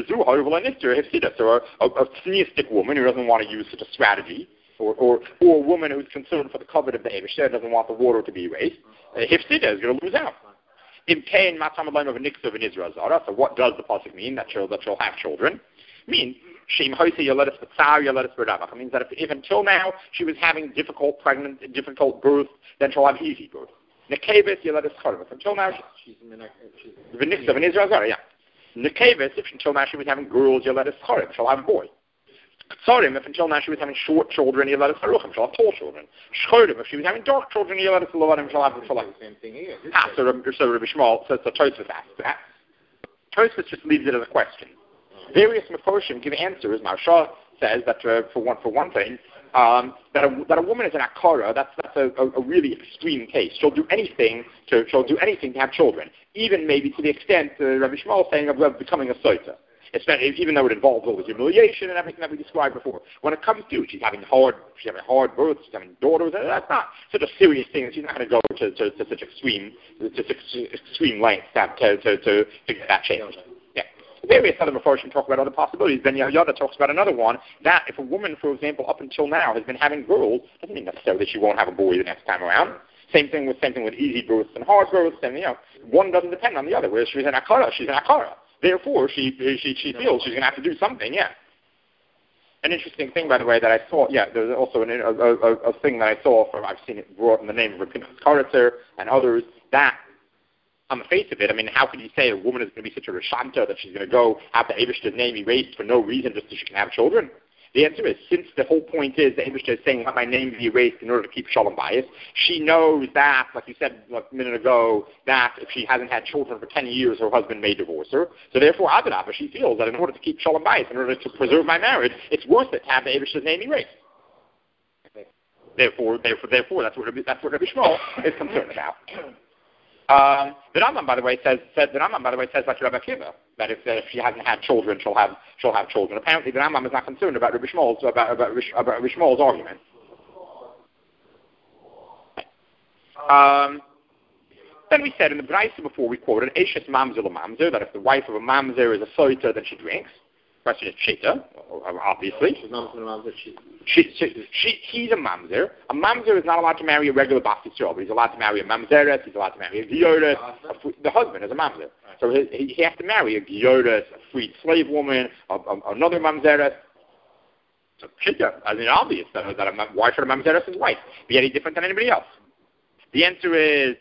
so a theistic woman who doesn't want to use such a strategy. Or a woman who's concerned for the covet of the Eibishter doesn't want the water to be erased. Hifsida is going to lose out. In pain, matamalayim of a nixuv in Israel Zara. So what does the pasuk mean that she'll have children? It means sheim hoyse yoledes b'tzar yoledes b'ravach. It means that if until now she was having difficult birth, then she'll have easy birth. Nekeves yoledes chorev. Until now she's the nixuv in Israel Zara. Yeah. Nekeves, if until now she was having girls, yoledes chorev, she'll have a boy. K'tsarim, if until now she was having short children, you'll let us haruchim, she'll have tall children. Shchorim, if she was having dark children, you'll let us lovadim, she'll have the same thing here. So Rabbi Shmuel says, so Tosfos asks that. Tosfos just leaves it as a question. Various Meforshim give answers. Maharsha says that for one thing, that a woman is an akara, that's a really extreme case. She'll do anything to have children, even maybe to the extent Rabbi Shmuel is saying of becoming a soita. Even though it involves all the humiliation and everything that we described before. When it comes to it, she's having hard births, she's having daughters, that's not such a serious thing. She's not going to go to such extreme lengths to get that changed. Yeah. Various other Meforshim talk about other possibilities. Ben Yehoyada talks about another one, that if a woman, for example, up until now has been having girls, doesn't mean necessarily that she won't have a boy the next time around. Same thing with easy births and hard births, and one doesn't depend on the other. Whereas she's an akara. Therefore, she feels she's going to have to do something, yeah. An interesting thing, by the way, that I saw, there's also a thing that I saw I've seen it brought in the name of Rabbi Karitzer and others, that, on the face of it, I mean, how can you say a woman is going to be such a Rashanta that she's going to go have the Eibishter's name erased for no reason just so she can have children? The answer is, since the whole point is the Eibishter is saying, let my name be erased in order to keep Shalom Bayis, she knows that, like you said a minute ago, that if she hasn't had children for 10 years, her husband may divorce her. So therefore, Adarabah, she feels that in order to keep Shalom Bayis, in order to preserve my marriage, it's worth it to have the Eibishter's name erased. Therefore, that's what Rabbi Shmuel is concerned about. The Rambam, by the way, says like Rabbi Akiva, that if she hasn't had children, she'll have children. Apparently, the Rambam is not concerned about Rabbi Shmuel's argument. Then we said in the Braisa before we quoted Eishes Mamzer LaMamzer, that if the wife of a Mamzer is a soita, then she drinks. The question is Shita, obviously. He's a Mamzer. A Mamzer is not allowed to marry a regular Bas Yisrael, but he's allowed to marry a Mamzeret, he's allowed to marry a Gioret. The husband is a Mamzer. So he has to marry a Gioret, a freed slave woman, another Mamzeret. So Shita, I mean, obvious that why should a Mamzeret his wife be any different than anybody else? The answer is,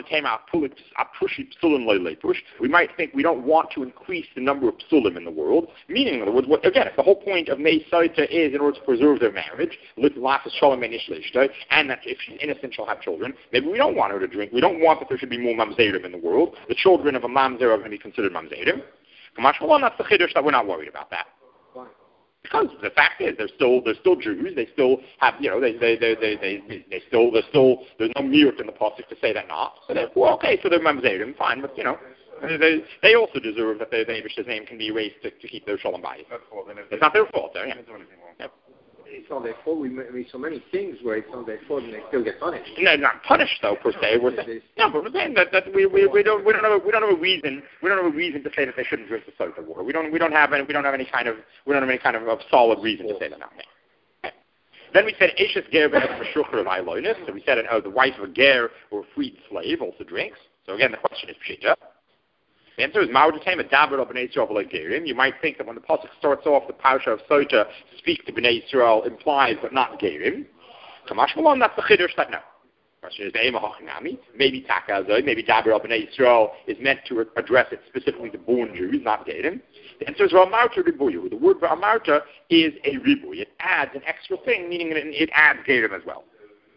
we might think we don't want to increase the number of psulim in the world. Meaning, in other words, again, if the whole point of Mei Saita is in order to preserve their marriage, and that if she's innocent, she'll have children, maybe we don't want her to drink. We don't want that there should be more mamzerim in the world. The children of a mamzer are going to be considered mamzerim. That's the chiddush that we're not worried about that. Because the fact is, they're still Jews. They still have, they still, there's no merit in the pasuk to say that not. So therefore, okay, so they're mamzerim, fine, but they also deserve that the Eibishter's name can be erased to keep their shalom bayis. It's not their fault, though. Yeah. It's not their fault. We mean so many things where it's not their fault and they still get punished. No, not punished though per se. We're saying, but we're saying that we don't have a reason to say that they shouldn't drink the soda water. We don't have any kind of solid reason to say that. Okay. Then we said Eishes ger b'shukr of Ilonis. So we said the wife of a ger or a freed slave also drinks. So again, the question is pshita. The answer is Ma'udatem Daber of Bnei Yisrael Gerim. You might think that when the pasuk starts off the parasha of Sota, speak to Bnei Yisrael implies but not Gerim. Kamash Malon, that's the chiddush that no. The question is maybe Takazoi, maybe Daber of Bnei Yisrael is meant to address it specifically to born Jews, not Gerim. The answer is Ramarta Ribuyu. The word Ramarta is a ribu. It adds an extra thing, meaning it adds Gerim as well.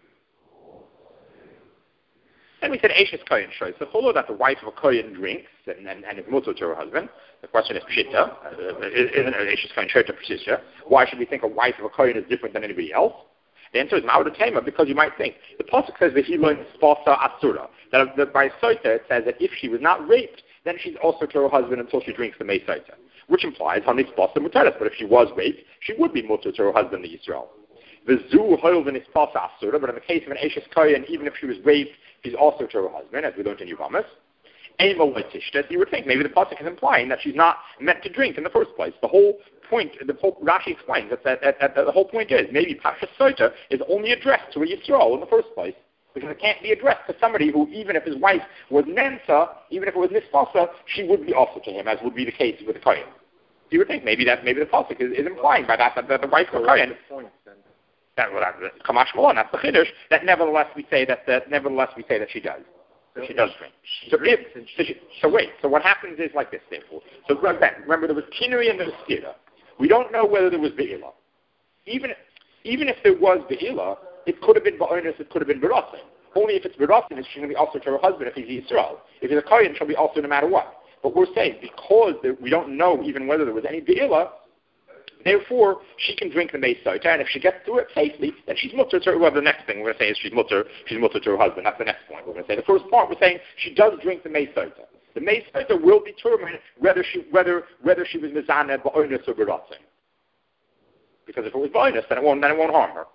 Then we said Eishes Kohen shows the follow that the wife of a Kohen drinks and is mutter to her husband. The question is Pshita. Isn't an Eishes Kohen shows to Pshita? Why should we think a wife of a Kohen is different than anybody else? The answer is Ma'udatema, because you might think the pasuk says that he learns Spasa Asura. That by Soita it says that if she was not raped, then she's also to her husband until she drinks the Mei Soita, which implies Hani Spasa Mutaris. But if she was raped, she would be mutter to her husband, the Yisrael. The Zu Hoilvin is Spasa Asura, but in the case of an Eishes Kohen, even if she was raped, she's also to her husband, as we learned in Yuvamis. You would think maybe the pasuk is implying that she's not meant to drink in the first place. The whole point, Rashi explains that the whole point is maybe Pasha Sota is only addressed to a Yisrael in the first place, because it can't be addressed to somebody who, even if his wife was Nensa, even if it was Nispasa, she would be also to him, as would be the case with the Kohen. You would think maybe the pasuk is implying by that the wife of Kohen. Kamash Malon, that's the chiddush. That nevertheless we say that she does. She does drink. So what happens is like this, therefore. So remember there was kinui and there was skira. We don't know whether there was be'ila. Even if there was be'ila, it could have been ba'onis, it could have been beratzin. Only if it's beratzin, it's going to be also to her husband if he's Yisrael. If he's a kohen, she'll be also no matter what. But we're saying because we don't know even whether there was any be'ila, therefore, she can drink the Mei Sota, and if she gets through it safely, then she's mutter to her. Well, the next thing we're going to say is she's mutter to her husband. That's the next point we're going to say. The first part we're saying she does drink the Mei Sota. The Mei Sota will determine whether she was mizaneh ba'onis or beratzin. Because if it was ba'onis, then it won't harm her.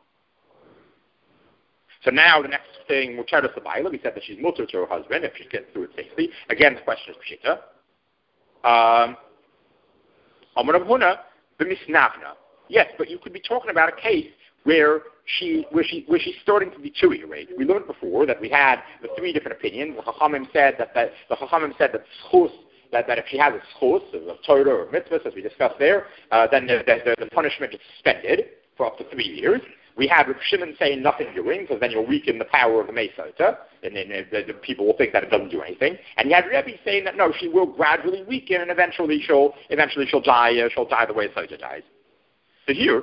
So now the next thing, Muteris L'Bayla, we said that she's mutter to her husband if she gets through it safely. Again, the question is Pshita. Amar Rav Huna. Yes, but you could be talking about a case where she's starting to be deteriorate. We learned before that we had the three different opinions. The Chachamim said that schus, that if she has a schus of Torah or mitzvahs, as we discussed there, then the punishment is suspended for up to 3 years. We had Rav Shimon saying nothing doing, because then you'll weaken the power of the Mei Sota, and then the people will think that it doesn't do anything. And you had Rebbe saying that no, she will gradually weaken, and eventually she'll die. She'll die the way Sota dies. So here,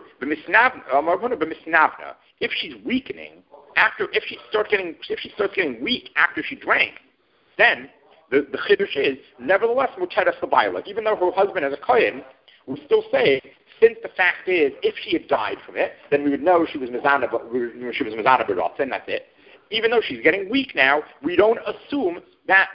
if she's weakening if she starts getting weak after she drank, then the chiddush is nevertheless muteres l'bayla. Even though her husband is a kohen, we still say, since the fact is, if she had died from it, then we would know she was mizana beratzin, that's it. Even though she's getting weak now, we don't assume that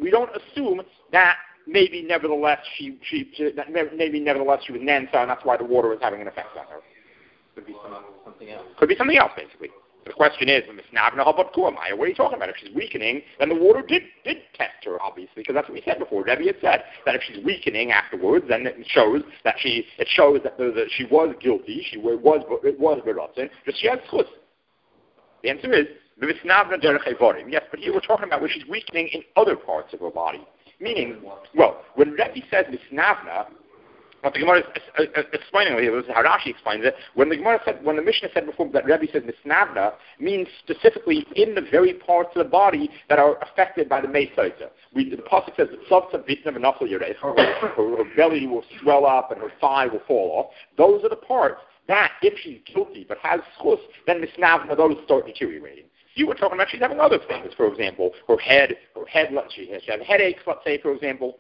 maybe nevertheless she was nensa, and that's why the water was having an effect on her. Could be something else. Could be something else, basically. The question is, what are you talking about? If she's weakening, then the water did test her, obviously, because that's what we said before. Rebbe had said that if she's weakening afterwards, then it shows that she was guilty. It was beratzin, just she has schus. The answer is yes, but here we're talking about where she's weakening in other parts of her body. Meaning, well, when Rebbe says misnavna, what the Gemara is explaining here, how Rashi explains it, when the Mishnah said before that Rebbe says Misnavna, means specifically in the very parts of the body that are affected by the Meisaita. The Pasuk says that Tzavtzav Bitna V'Nafal Yerei, her belly will swell up and her thigh will fall off. Those are the parts that, if she's guilty but has schus, then Misnavna, those start deteriorating. You were talking about she's having other things, for example, her head, she has headaches, let's say, for example.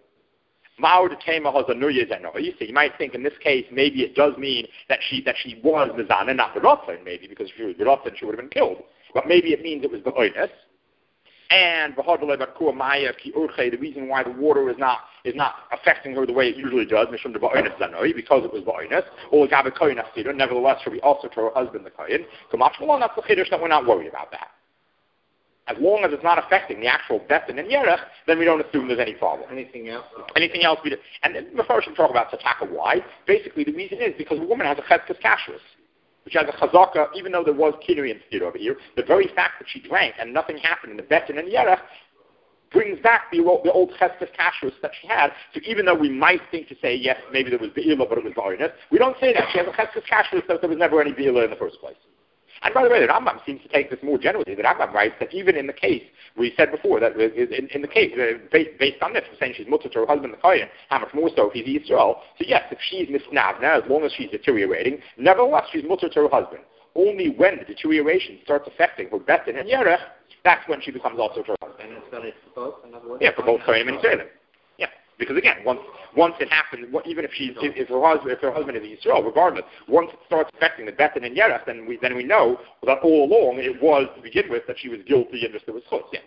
You see, you might think in this case maybe it does mean that she was Mizana, not B'Rotzen, maybe, because if she was B'Rotzen she would have been killed. But maybe it means it was B'Oinus. And the reason why the water is not affecting her the way it usually does, because it was B'Oinus, nevertheless she'll be also to her husband the Kohen. That's the Chiddush that we're not worried about that. As long as it's not affecting the actual Betin and Yerech, then we don't assume there's any problem. Anything else we do. And then before we talk about Sataka, why? Basically, the reason is because a woman has a Cheskes Kashrus, which has a Chazaka, even though there was Kinui and Stir over here, the very fact that she drank and nothing happened in the Betin and Yerech brings back the old Cheskes Kashrus that she had. So even though we might think to say, yes, maybe there was Be'ila, but it was Ba'oinus, we don't say that. She has a Cheskes Kashrus that there was never any Be'ila in the first place. And by the way, the Rambam seems to take this more generally. The Rambam writes that even in the case, we said before, that in the case, based on this, we're saying she's mutter to her husband, the Kohen, how much more so if he's Yisrael. So yes, if she's misnavna, as long as she's deteriorating, nevertheless she's mutter to her husband. Only when the deterioration starts affecting her Betin and Yerech, that's when she becomes also to her husband. And it's valid for both, in other words? Yeah, for both Kohen and Yisraelim. Yeah, because again, once it happens, even if her husband is Yisrael, regardless, once it starts affecting the Betin and Yerech, then we know that all along it was to begin with that she was guilty and just there was chutz. Yeah.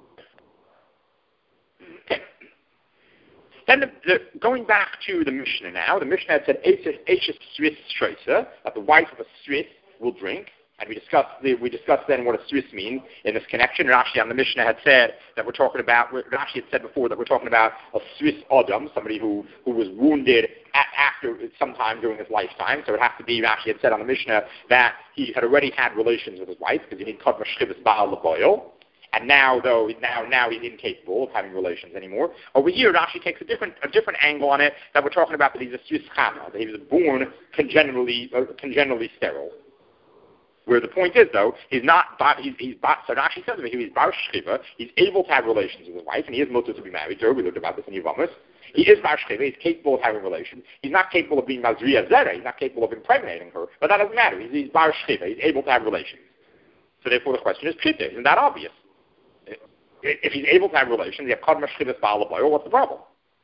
Okay. Then going back to the Mishnah now, the Mishnah had said Eishes Swiss Shreisa, that the wife of a Swiss will drink. And we discussed then what a Swiss means in this connection. Rashi on the Mishnah had said that Rashi had said before that we're talking about a Swiss Adam, somebody who was wounded after sometime during his lifetime. So it has to be, Rashi had said on the Mishnah, that he had already had relations with his wife, because he didn't cut Mashchivas Baal L'Boil. And now he's incapable of having relations anymore. Over here, Rashi takes a different angle on it, that we're talking about that he's a Swiss Chama, that he was born congenitally sterile. Where the point is, though, so Rashi says that he was bar shchiva, he's able to have relations with his wife, and he is mutter to be married to her. We learned about this in Yevamos. He is bar shchiva, he's capable of having relations. He's not capable of being mazriya zera, he's not capable of impregnating her, but that doesn't matter. He's bar shchiva, he's able to have relations. So therefore the question is, pshita, isn't that obvious? If he's able to have relations, you have kadma shchivas ba'al l'boil, what's the problem?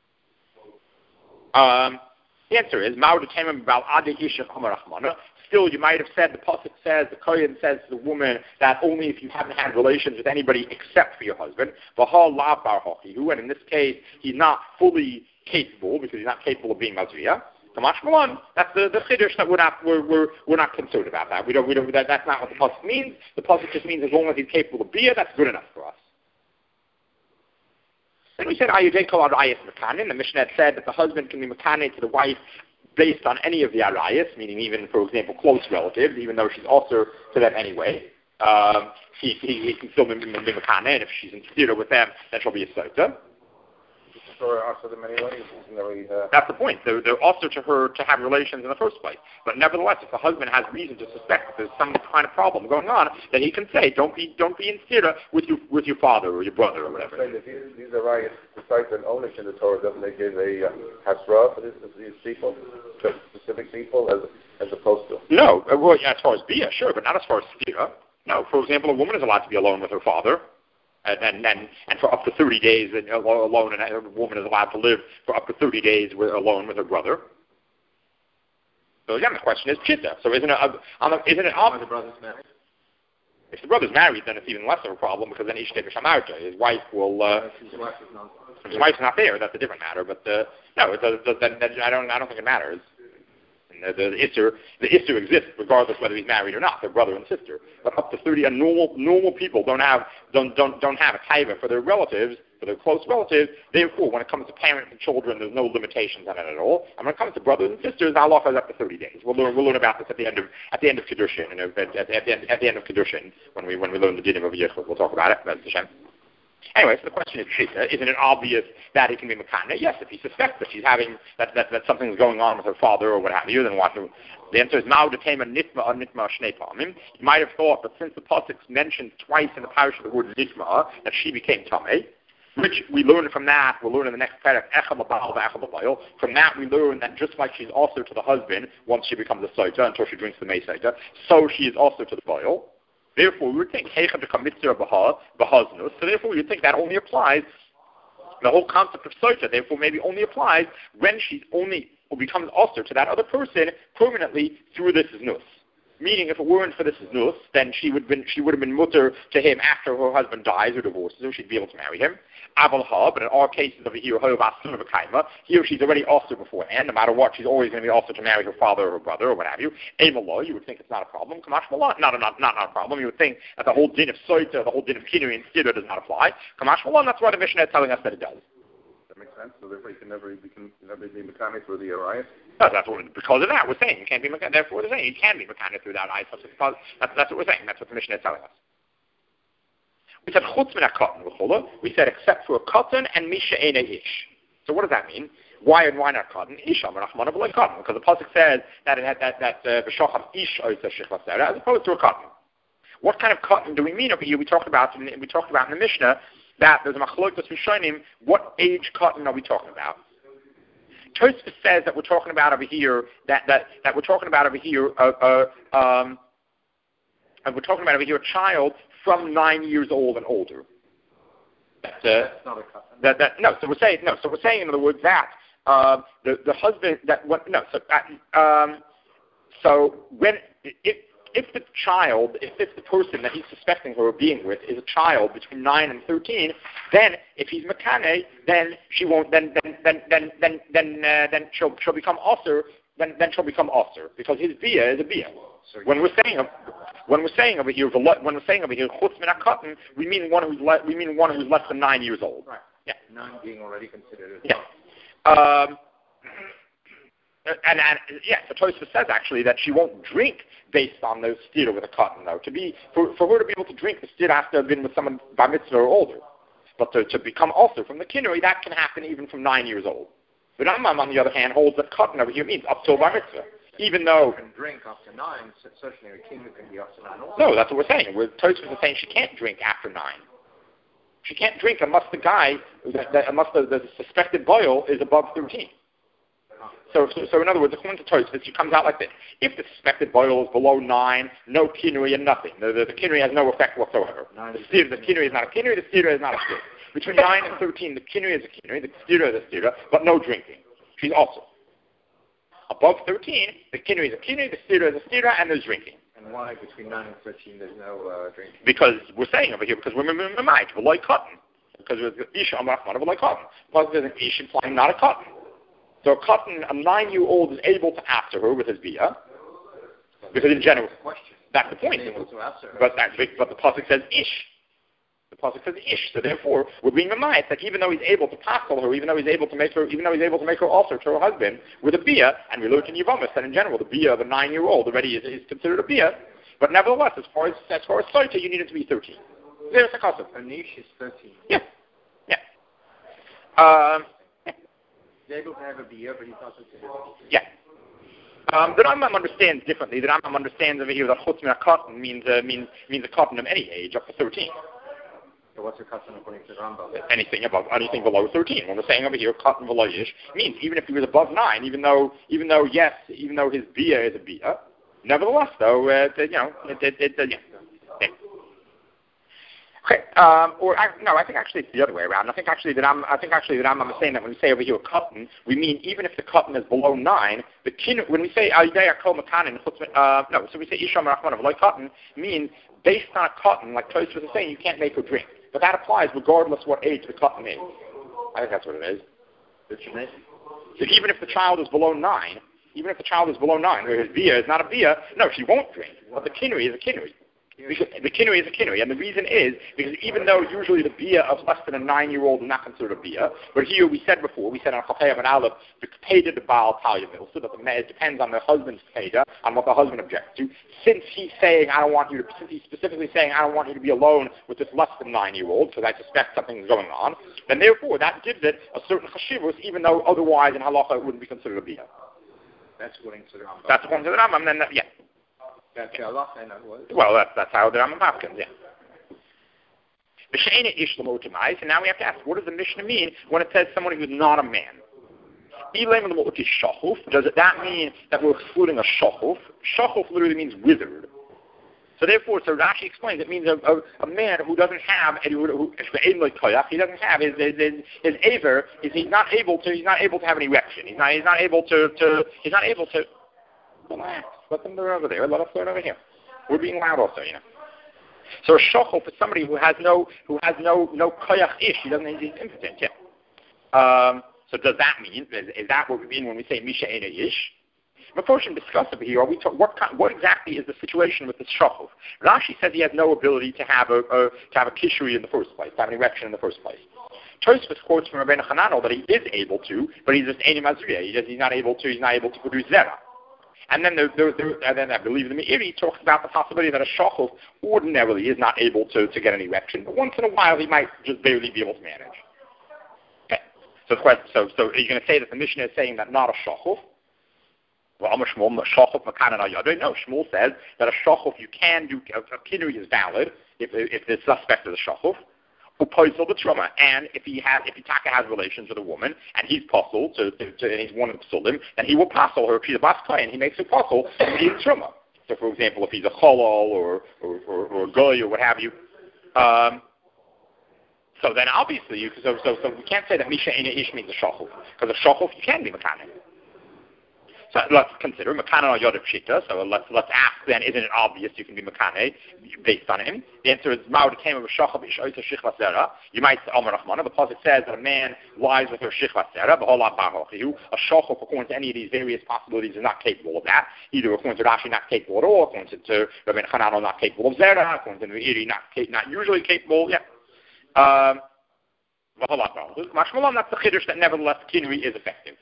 The answer is, ma'u d'temem b'al ade isha chamarachmana. Still, you might have said, the Pasuk says, the Kohen says to the woman that only if you haven't had relations with anybody except for your husband, v'hal la bar hochihu, and in this case, he's not fully capable, because he's not capable of being mazriya. Kamash Malan, that's the chiddush that we're not concerned about that. That's not what the Pasuk means. The Pasuk just means as long as he's capable of bia, that's good enough for us. Then we said, Ayudei kol arayis mekanin. The Mishnah had said that the husband can be mekanin to the wife based on any of the arayis, meaning even, for example, close relatives, even though she's also to them anyway. He can still be mekanin, and if she's in theater with them, then she'll be a sota. That's the point. They're also to her to have relations in the first place. But nevertheless, if the husband has reason to suspect that there's some kind of problem going on, then he can say, "Don't be in theater with your father or your brother or whatever." These are riots. Besides an ownership in the Torah, doesn't they give a hasra for these people, to specific people, as opposed to? No. Well, yeah, as far as bia, sure, but not as far as theater. No. For example, a woman is allowed to be alone with her father. And for up to 30 days alone, and a woman is allowed to live for up to 30 days alone with her brother. So again, the question is chitta. So isn't it the brother's married? If the brother's married, then it's even less of a problem, because then ishtei b'shamarta, his wife will. His wife is not. His wife's not there. That's a different matter. But no, it does. I don't think it matters. The issue exists regardless whether he's married or not. They're brother and sister. But up to 30, and normal people don't have a taiva for their relatives, for their close relatives. Therefore, when it comes to parents and children, there's no limitations on it at all. And when it comes to brothers and sisters, the halacha is up to 30 days. We'll learn about this at the end of Kedushin, and at the end of Kedushin when we learn the dinim of Yichud. We'll talk about it. That's Hashem. Anyway, so the question is, isn't it obvious that it can be Makana? Yes, if he suspects that she's having, that something's going on with her father or what have you, then what? The answer is, Ma'u Detema Nitma or Nitma Shnei Pamim. You might have thought that since the Pasuk mentions twice in the parish of the word Nitma, that she became Tameh, which we learn from that, we'll learn in the next paragraph, from that we learn that just like she's also to the husband once she becomes a Soita, until she drinks the Mei Soita, so she is also to the Boil. Therefore, we would think, so therefore we would think that only applies, the whole concept of Soita, therefore maybe only applies when she's only, or becomes also to that other person permanently through this Znus. Meaning, if it weren't for this Znus, then she would have been mutter to him after her husband dies or divorces him, she'd be able to marry him. Avalha, but in our cases over here, he or she's already also beforehand, no matter what, she's always going to be also to marry her father or her brother or what have you. Amallah, you would think it's not a problem. Kamash Mallah, not a problem. You would think that the whole din of Soita, the whole din of Kinui and Stira does not apply. Kamash Mallah, that's why the Mishnah is telling us that it does. That makes sense. So therefore, you can never be mechanic through the Arias. No, that's what, because of that, we're saying you can't be mechanic. Therefore, we're saying you can be mechanic through that Arias. That's what we're saying. That's what the Mishnah is telling us. We said chutz min cotton. We said except for a cotton and misha ene ish. So what does that mean? Why and why not cotton? Isha merachmana b'loy cotton, because the pasuk says that it had that b'shacham ish oisa shechlasera as opposed to a cotton. What kind of cotton do we mean over here? We talked about in the Mishnah that there's a machlokes rishonim. What age cotton are we talking about? Tosfos says that we're talking about over here that we're talking about over here a child from 9 years old and older. That's not a cotton. So we're saying in other words that the husband that what no so when if the person that he's suspecting her of being with is a child between 9 and 13, then if he's Makane, then she won't. Then she'll become Osir. Then she'll become Osir because his bia is a bia. So when we're saying over here chutz min cotton, we mean one who's less than 9 years old. Right. Yeah. 9 being already considered. Yeah. So Tosfos says actually that she won't drink based on those stira with a cotton though. For her to be able to drink, the stira has to have been with someone bar mitzvah or older. But to become also from the kinui, that can happen even from 9 years old. But Rambam, on the other hand, holds that cotton over here means up till bar mitzvah. Even though you can drink up to 9, certainly a king can be up to 9 also. No, that's what we're saying. Tosfos is saying she can't drink after 9. She can't drink unless the suspected boil is above 13. So in other words, according to Tosfos, she comes out like this. If the suspected boil is below 9, no kinui and nothing. The kinui has no effect whatsoever. The kinui is not a kinui, the stira is not a stira. Between 9 and 13, the kinui is a kinui, the stira is a stira, but no drinking. She's also. Above 13, the kinui is a kinui, the stira is a stira, and there's drinking. And why between 9 and 13 there's no drinking? Because we're saying over here, because we're might, v'loy cotton. Because we're isha amarachmana v'loy cotton. Because there's an ish implying not a cotton. So a cotton, a 9-year-old is able to after her with his bia. Because in general, that's the point. But the pasuk says ish. The pasuk says ish. So therefore, we're being reminded that even though he's able to tackle her, even though he's able to make her also to her husband with a bia, and we learned in Yevamos that in general the bia of a 9-year-old already is considered a bia. But nevertheless, as far as Soita, you need it to be 13. There's the concept. A niche is 13. Yeah. He's able to have a beer, but he's not considered. Yeah. The Rambam understands differently. The Rambam understands over here that chutz min cotton means a cotton of any age up to 13. So what's a cotton according to Rambam? Anything below 13. When we're saying over here cotton below yish means even if he was above 9, even though his bia is a bia, nevertheless though yeah. Okay, I think actually it's the other way around. I think actually that I'm saying that when we say over here cotton, we mean even if the cotton is below 9, when we say al-yidei kol makanin, so we say isham rachman of cotton means based on a cotton, like Tosfos is saying, you can't make her drink, but that applies regardless what age the cotton is. I think that's what it is. So even if the child is below 9, or his bia is not a bia, no, she won't drink. But the kinui is a kinui. Because the kinui is a kinui, and the reason is because even though usually the bia of less than a 9-year-old is not considered a bia, but here we said before, we said on Chafayim and Aleph, the peda de Baal Talyavil, so that it depends on the husband's peda, on what the husband objects to. Since he's saying, since he's specifically saying, I don't want you to be alone with this less than 9-year-old, because I suspect something's going on, then therefore that gives it a certain chashivus, even though otherwise in halacha it wouldn't be considered a bia. That's according to the Rambam. That's according to the Rambam, then yeah. That's the halacha, in other words. Well, that's how the Rambam happens, yeah. And now we have to ask, what does the Mishnah mean when it says someone who's not a man? Does that mean that we're excluding a shachuf? Shachuf literally means withered. So therefore, so Rashi explains, it means a man who doesn't have, he doesn't have his aver, he's not able to have an erection. He's not able to relax. Let them learn over there. Let us learn over here. We're being loud also, So a shachuf is somebody who has no koyach ish. He's impotent. Yeah. So does that mean, is that what we mean when we say misha ena ish? Before we discuss over here, what exactly is the situation with this shachuf? Rashi says he has no ability to have a kishui in the first place, to have an erection in the first place. Tosfos quotes from Rabbeinu Hananel that he is able to, but he's just eni mazriya. He's not able to produce zera. And then I believe the Meiri talks about the possibility that a shachuf ordinarily is not able to get an erection, but once in a while he might just barely be able to manage. Okay. So are you going to say that the Mishnah is saying that not a shachuf? Well, no, Shmuel says that a shachuf you can do, a kinui is valid if the suspect is a shachuf. And if Taka has relations with a woman and he's puzzled and he's one of the psulim, then he will puzzle her if she's a baskay and he makes her puzzle and he's truma. So, for example, if he's a cholol or a goy or what have you, so then obviously so we can't say that misha ena ish means a shachuf, because a shachuf you can be mekanim. So let's consider Makane or Yodav Shita. So let's ask then, isn't it obvious you can be Makane based on him? The answer is Ma'ud came of a Shachab Ishoita Shichva Zera. You might say Omer Rahmana. The pasuk says that a man lies with her Shichva Zera. B'holat Bahochihu. A Shachab, according to any of these various possibilities, is not capable of that. Either according to Rashi, not capable at all. According to Rabbeinu Hananel, not capable of Zera. According to Meiri, not usually capable. Yeah. B'holat Bahochihu. Mashmalam, that's the chiddush that nevertheless kinui is effective.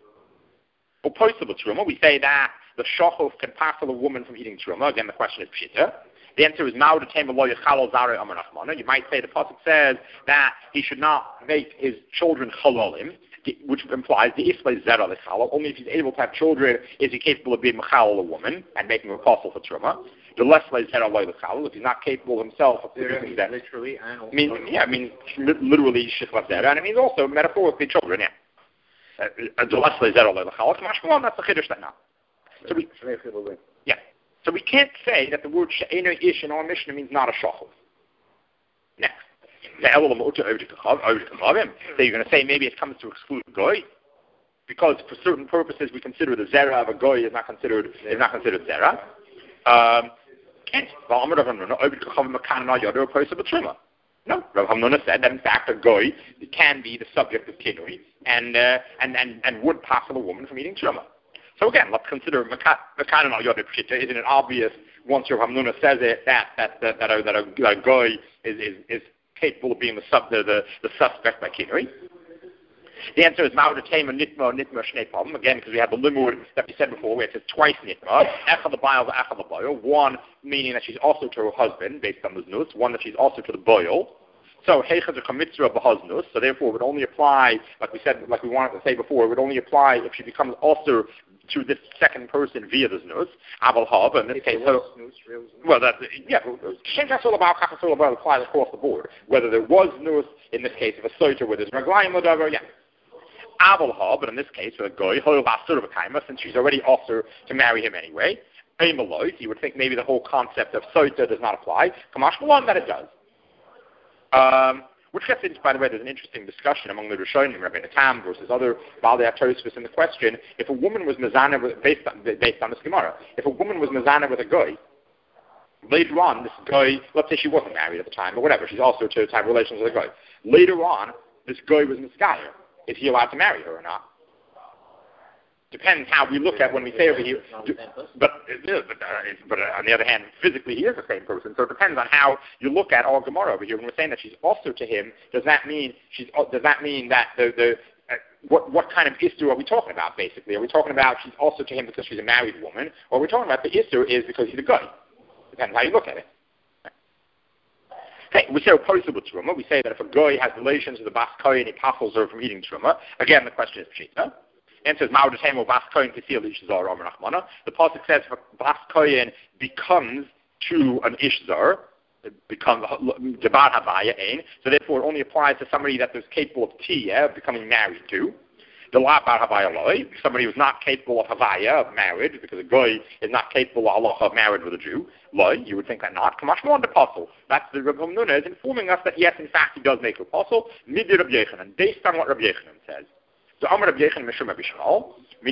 We say that the shachuf can parcel a woman from eating truma. Again, the question is pshita. The answer is ma'u d'tem lo yechalol zarei amar nachmana. You might say the pasuk says that he should not make his children chalolim, which implies the isla zera lechalol. Only if he's able to have children is he capable of being mechalol a woman and making her apostle for truma. The less zera lo lechalol. If he's not capable himself of producing that, literally and also literally shikva zera, and it means also metaphorically children. Yeah. That's the chiddush that now. So we can't say that the word she'ena ish in our Mishnah means not a shachuf. Next. So you're going to say maybe it comes to exclude goy, because for certain purposes we consider the zera of a goy is not considered zera. No, Rav Hamnuna said that in fact a goy can be the subject of kinui and would parcel a woman from eating truma. So again, let's consider mekanim al yodeh pshita. Isn't it obvious once Rav Hamnuna says it that a goy is capable of being the suspect by kinui? The answer is ma'od tema nitma shnei problem. Again, because we have the limud that we said before, where it says twice nitma. Echad l'bayil v'echad l'bayil. One meaning that she's also to her husband based on the znus. One that she's also to the boil. So heichad mitzvah b'haznus. So therefore, it would only apply, like we wanted to say before, it would only apply if she becomes also to this second person via the znus. Aval hab in this case. Shem kasol about kasol about applies across the board. Whether there was znus in this case, if a soiter with his raglayim whatever, yeah. Avalha, but in this case, with a goy, since she's already offered to marry him anyway, you would think maybe the whole concept of soita does not apply. Kamash Malon, that it does. Which gets into, by the way, there's an interesting discussion among the Rishonim, Rabbeinu Tam versus other Baalei Tosfos in the question, if a woman was mezana, based on this Gemara, if a woman was mezana with a goy, later on, this goy, let's say she wasn't married at the time, or whatever, she's also to have relations with a goy. Later on, this goy was misguided. Is he allowed to marry her or not? Depends how we look at when we say over here. But on the other hand, physically he is the same person. So it depends on how you look at all Gemara over here. When we're saying that she's also to him, does that mean that what kind of Isser are we talking about, basically? Are we talking about she's also to him because she's a married woman, or are we talking about the Isser is because he's a guy? Depends how you look at it. Okay, we say opposed with truma. We say that if a guy has relations with a bas kohen, he passels her from eating truma. Again, the question is pshita. And says ma'od hemo bas kohen k'sil ishzar amar nachmana. The pasuk says if a bas kohen becomes to an ishzar, becomes debar havaya ein. So therefore, it only applies to somebody that is capable of tiyah, becoming married to. The la bar havaya loy, somebody who's not capable of havaya, of marriage, because a guy is not capable of Allah of marriage with a Jew. Loy, you would think that not. Kamash more on the apostle. That's the Rabbi Hamnuna is informing us that yes, in fact, he does make an apostle. Midi Rabbi Yechanan, based on what Rabbi Yechanan says. So Amar Rabbi Yechanan Mishum Rabbi Shmuel.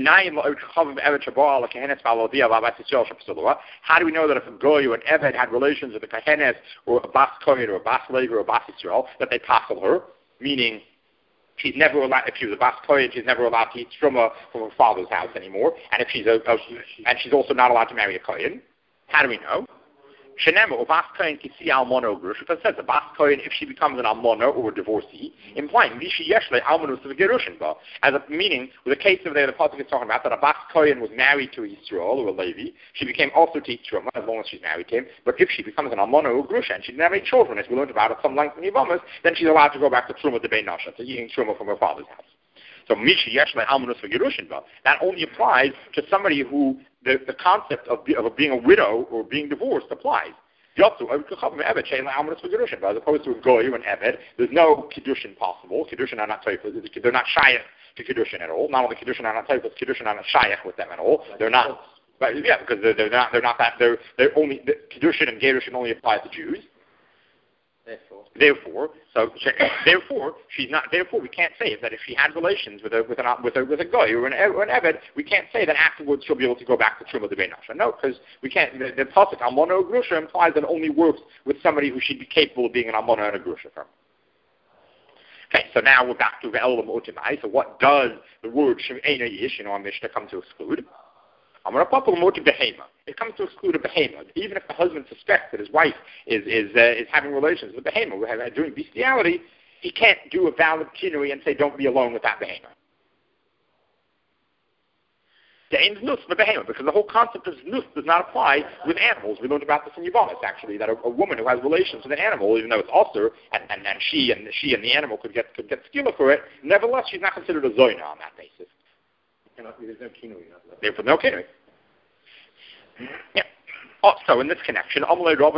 How do we know that if a goy or an eved had relations with a kahenes or a bas kohen or a bas levi or a bas Yisrael, that they passel her? Meaning, she's never allowed. If she was a bas kohen, she's never allowed to eat truma from her father's house anymore. And if she's also not allowed to marry a kohen. How do we know? Shenema or bas kohen kisi almona or grush. It says a bas kohen if she becomes an almona or a divorcee, implying vishi yeshle almonus of a gerushin ba. As a meaning, with the case of the pasuk is talking about that a bas kohen was married to a Yisrael or a Levi, she became also to eat truma as long as she's married to him. But if she becomes an almona or a grush and she didn't have any children, as we learned about at some length in Yivamas, then she's allowed to go back to truma de bein nasha, to eating truma from her father's house. So mishi yeshle almonus for gerushin ba. That only applies to somebody who the concept of being a widow or being divorced applies. As opposed to a goy or an eved, there's no kiddushin possible. Kiddushin are not taifas. They're not shayach to kiddushin at all. Not only kiddushin are not taifas, kiddushin are not shayach with them at all. They're not. But yeah, because they're not that. They're only kiddushin and gerushin only apply to Jews. Therefore, she's not. Therefore, we can't say that if she had relations with a guy or an eved, we can't say that afterwards she'll be able to go back to truma de bein nasha. No, because we can't. The pasuk almona or grusha implies that it only works with somebody who should be capable of being an almona and a grusha from. Okay, so now we're back to ve'elam otimai. So what does the word shemeina yish in our Mishnah come to exclude? It comes to exclude a behema. Even if the husband suspects that his wife is having relations with a behema, doing bestiality, he can't do a valid kinui and say, don't be alone with that behema. Because the whole concept of znus does not apply with animals. We learned about this in Yavamas, actually, that a woman who has relations with an animal, even though it's also, and she and the animal could get skila for it, nevertheless, she's not considered a zoina on that basis. There's no kinui. Therefore, no kinui. Yeah. Also, in this connection, where do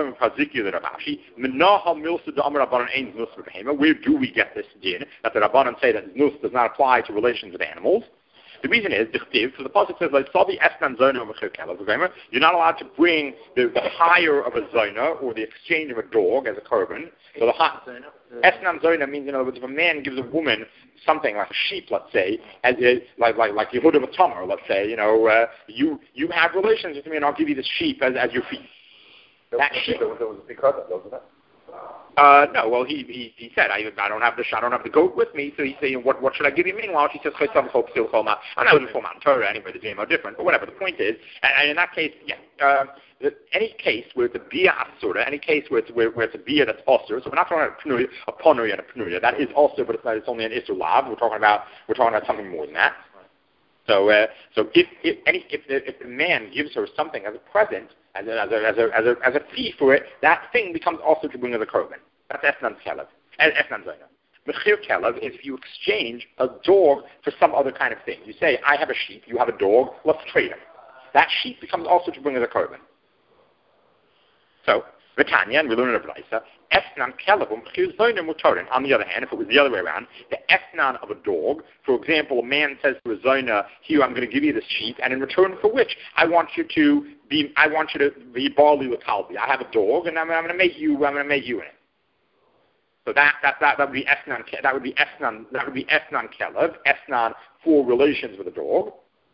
we get this din that the Rabbanan say that znus does not apply to relations with animals? The reason is, so the pasuk says, you're not allowed to bring the hire of a zona or the exchange of a dog as a korban. So the esnan zona means, in other words, if a man gives a woman something like a sheep, let's say, as like Yehud of a Tamar, let's say, you have relations with me and I'll give you this sheep as your fee. That sheep. There was a because of, wasn't it? No, well, he said, I don't have the goat with me, so he's saying, what should I give you? Meanwhile, she says, I'm not going to form out Torah anyway, the name are different, but whatever, the point is, and in that case, any case where it's a bia asura, any case where it's a bia that's osur, so we're not talking about a ponuri and a penuria, that is also, but it's only an isur lav, we're talking about something more than that. So if the man gives her something as a present, as a fee for it, that thing becomes also to bring as a korban. That's esnan kelev, esnan zona. Mechir kelev is if you exchange a dog for some other kind of thing. You say, I have a sheep, you have a dog, let's trade them. That sheep becomes also to bring as a korban. So, Vitanya, and we learn in Raisa, esnan kelevum mechir zona mutorin. On the other hand, if it was the other way around, the esnan of a dog, for example, a man says to a zona, here, I'm going to give you this sheep, and in return for which, I want you to be barley with kalbi. I have a dog, and I'm going to make you in it. So that would be esnan. That would be esnan kelev. Esnan for relations with a dog.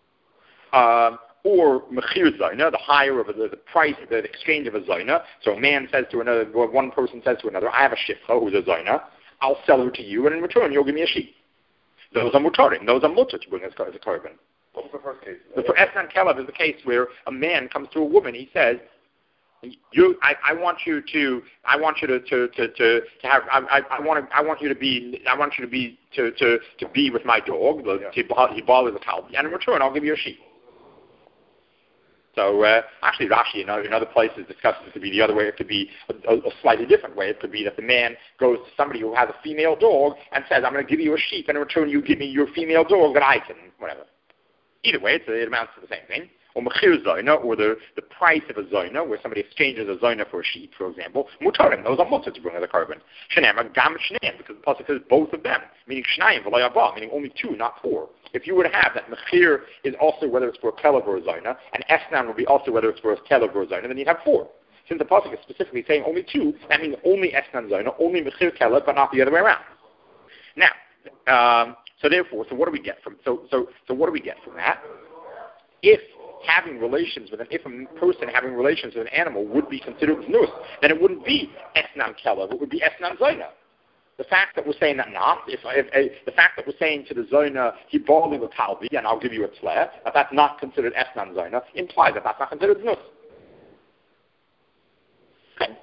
Or mechir zona, the hire of the price, the exchange of a zona. So a man says to another, one person says to another, I have a shifcha who's a zona. I'll sell her to you, and in return, you'll give me a sheep. Those are mutarin. Those are mutar to bring as a korban. What was the first case? The Esnan Kelev is the case where a man comes to a woman. He says, I want you to be with my dog. He bothers the cow, and in return, I'll give you a sheep. So actually, Rashi in other places discusses it to be the other way. It could be a slightly different way. It could be that the man goes to somebody who has a female dog and says, "I'm going to give you a sheep, and in return, you give me your female dog that I can whatever." Either way, it amounts to the same thing. Or mechir zoina, or the price of a zoina, where somebody exchanges a zoina for a sheep, for example. Mutarim, those are mutter to bring as a carbon. Shenema gam shneim, because the pasuk says both of them, meaning shnayim v'lo yabah, meaning only two, not four. If you were to have that mechir is also whether it's for a kelev or a zoina, and esnan would be also whether it's for a kelev or a zoina, then you'd have four. Since the pasuk is specifically saying only two, that means only esnan zoina, only mechir kelev, but not the other way around. Now, so what do we get from what do we get from that? If a person having relations with an animal would be considered znus, then it wouldn't be esnan kelev, it would be esnan zoina. The fact that we're saying that the fact that we're saying to the zoina, he bali with talbi, and I'll give you a tzleh, that's not considered esnan zoina, implies that that's not considered znus. Okay.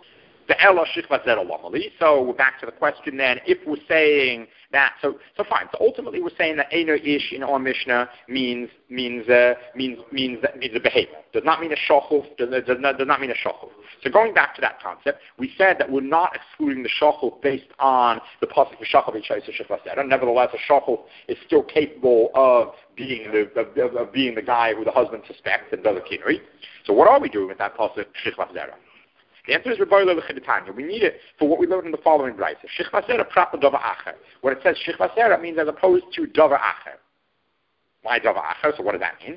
So we're back to the question then. If we're saying that, so fine. So ultimately, we're saying that Eino Ish in our Mishnah means a behemoth. Does not mean a shachuf. Does not mean a shachuf. So going back to that concept, we said that we're not excluding the shachuf based on the pasuk of shachuf v'chayis shechvasera. Nevertheless, a shachuf is still capable of being the guy who the husband suspects and does a kinui. So what are we doing with that pasuk shechvasera? The answer is we need it for what we learned in the following brayse. Shechvasera prat dava acher. When it says shechvasera, means as opposed to dava acher. Why dava acher? So what does that mean?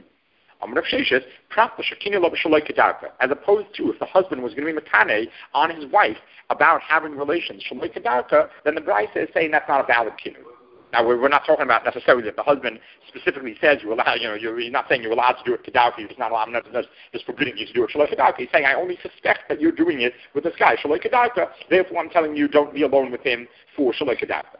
As opposed to if the husband was going to be mekane on his wife about having relations, then the brayse is saying that's not a valid kinui. Now, we're not talking about necessarily that the husband specifically says you're not saying you're allowed to do it kedavka, you're just not allowed, just forbidding you to do it shaloi kedavka. He's saying, I only suspect that you're doing it with this guy, shaloi kedavka, therefore I'm telling you don't be alone with him for shaloi kedavka.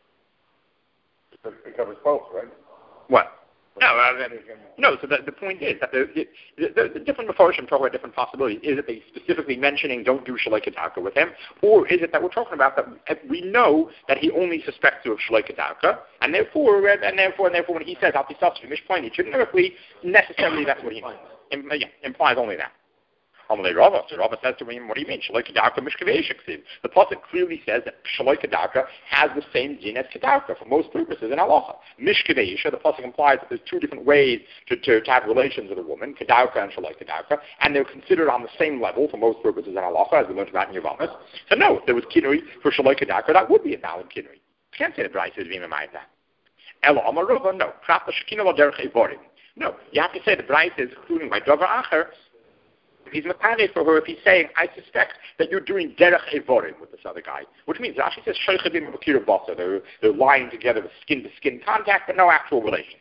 It covers both, right? What? No, so the point is that the different Mefarshim talk about different possibilities. Is it they specifically mentioning don't do Shalai Kedavka with him, or is it that we're talking about that we know that he only suspects you of Shalai Kedavka, and therefore when he says Altisatsu Mishpointi generically, necessarily that's what he means. Implies only that. Rava says to him, what do you mean? Shaloi Kedavka Mishkavei. The pasuk clearly says that Shaloi Kedavka has the same din as Kedavka for most purposes in halacha. Mishkavei, the pasuk implies that there's two different ways to have relations with a woman, Kedavka and Shaloi Kedavka, and they're considered on the same level for most purposes in halacha, as we learned about in Yavamas. So no, if there was kinui for Shaloi Kedavka, that would be a valid kinui. You can't say the brayse is being reminded that. Elo Amarova, no. Prata Shekina lo derech evorim. No, you have to say the brayse is including by Dover Acher. If he's mekane for her, if he's saying, I suspect that you're doing derech evorim with this other guy, which means Rashi says sheichadim b'kira basa, they're lying together with skin-to-skin contact, but no actual relations.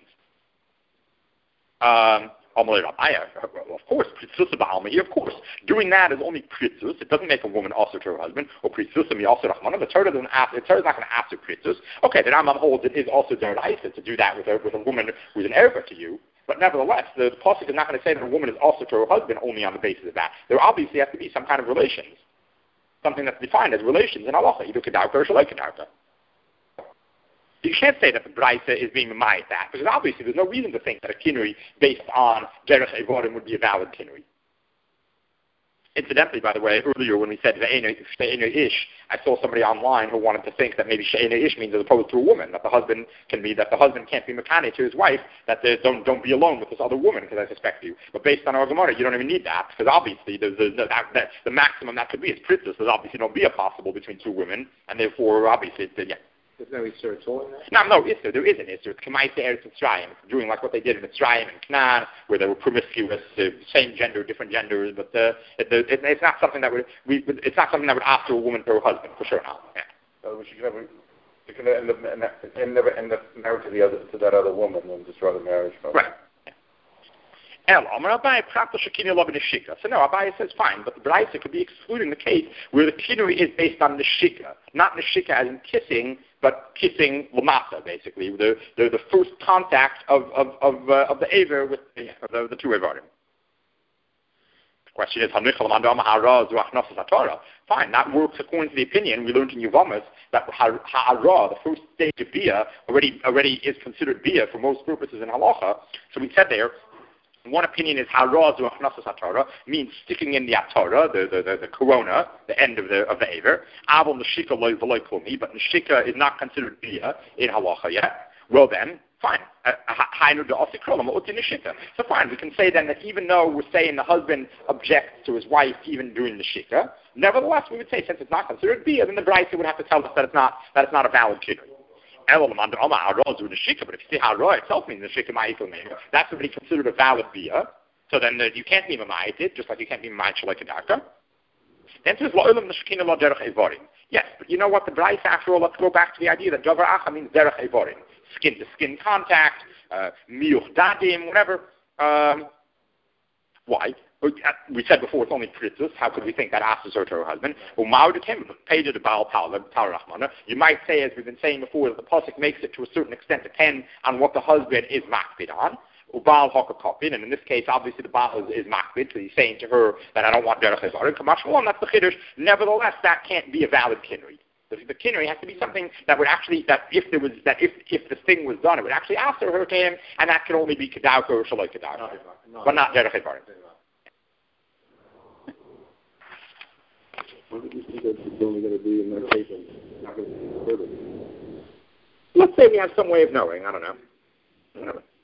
Of course, doing that is only pritzus. It doesn't make a woman also to her husband, or pritzusim also rachmana. The Torah doesn't ask. The Torah is not going to ask her pritzus. Okay, the Rambam holds it is also deraisa to do that with a woman who's an erva to you. But nevertheless, the pasuk is not going to say that a woman is also to her husband only on the basis of that. There obviously has to be some kind of relations, something that's defined as relations in halacha, either kedavka or shaloi kedavka. You can't say that the brayse is being mima'it that, because obviously there's no reason to think that a kinui based on derech evorim would be a valid kinui. Incidentally, by the way, earlier when we said she'eino ish, I saw somebody online who wanted to think that maybe she'eino ish means as opposed to a woman, that the husband can't be mekane to his wife, that don't be alone with this other woman because I suspect you. But based on our Gemara, you don't even need that, because obviously the maximum that could be is pritzus. There's obviously no bia possible between two women, and therefore obviously There's no Isser at all in that? No, Isser. There is an Isser. It's Kamaisa Eretz Mitzrayim. It's doing like what they did in Mitzrayim and Canaan, where they were promiscuous, same gender, different genders. But it's not something that would ask a woman for her husband, for sure not. Yeah. So she can never end up married to that other woman and destroy the marriage. Right. So no, Abaye says fine, but the brayse could be excluding the case where the kinui is based on neshika, not neshika as in kissing, but kissing lamasa, basically, the first contact of the aver with the two avarim. The question is, fine, that works according to the opinion we learned in Yuvamas that ha'ara, the first stage of bia, already is considered bia for most purposes in halacha. So we said there, one opinion is ha'ara zu achnasas hatara, means sticking in the atara, the corona, the end of the aver. Aval neshika loy v'loy kumi, but neshika is not considered bia in halacha yet. Well then, fine. So fine, we can say then that even though we're saying the husband objects to his wife even during the shika, nevertheless we would say since it's not considered bia, then the brayta would have to tell us that it's not a valid shika. But if you see how raw itself means the shika ma'ikul name, that's already considered a valid bia. So then you can't be ma'ayit, just like you can't be ma'ayit like a darka. Then says la'olam neshkina la derech evarim. Yes, but you know what the brayta after all? Let's go back to the idea that davar acha means derech evarim. Skin to skin contact, miyuch dadim, whatever. Why? We said before it's only pritzes. How could we think that asks her to her husband? Paid to the Baal Rahmana. You might say, as we've been saying before, that the pasuk makes it to a certain extent depend on what the husband is makbid on. Ubal hakakopin, and in this case, obviously the Baal is makbid, so he's saying to her that I don't want derech evarim. Kamashmalon, that's the chiddush. Nevertheless, that can't be a valid kinui. The kinui has to be something that would actually, that if the thing was done, it would actually answer her to him, and that can only be kedauka or shaloi kedauka, but not derech evarim. What did you think that it's only going to be in that case and not going to be further? Let's say we have some way of knowing. I don't know.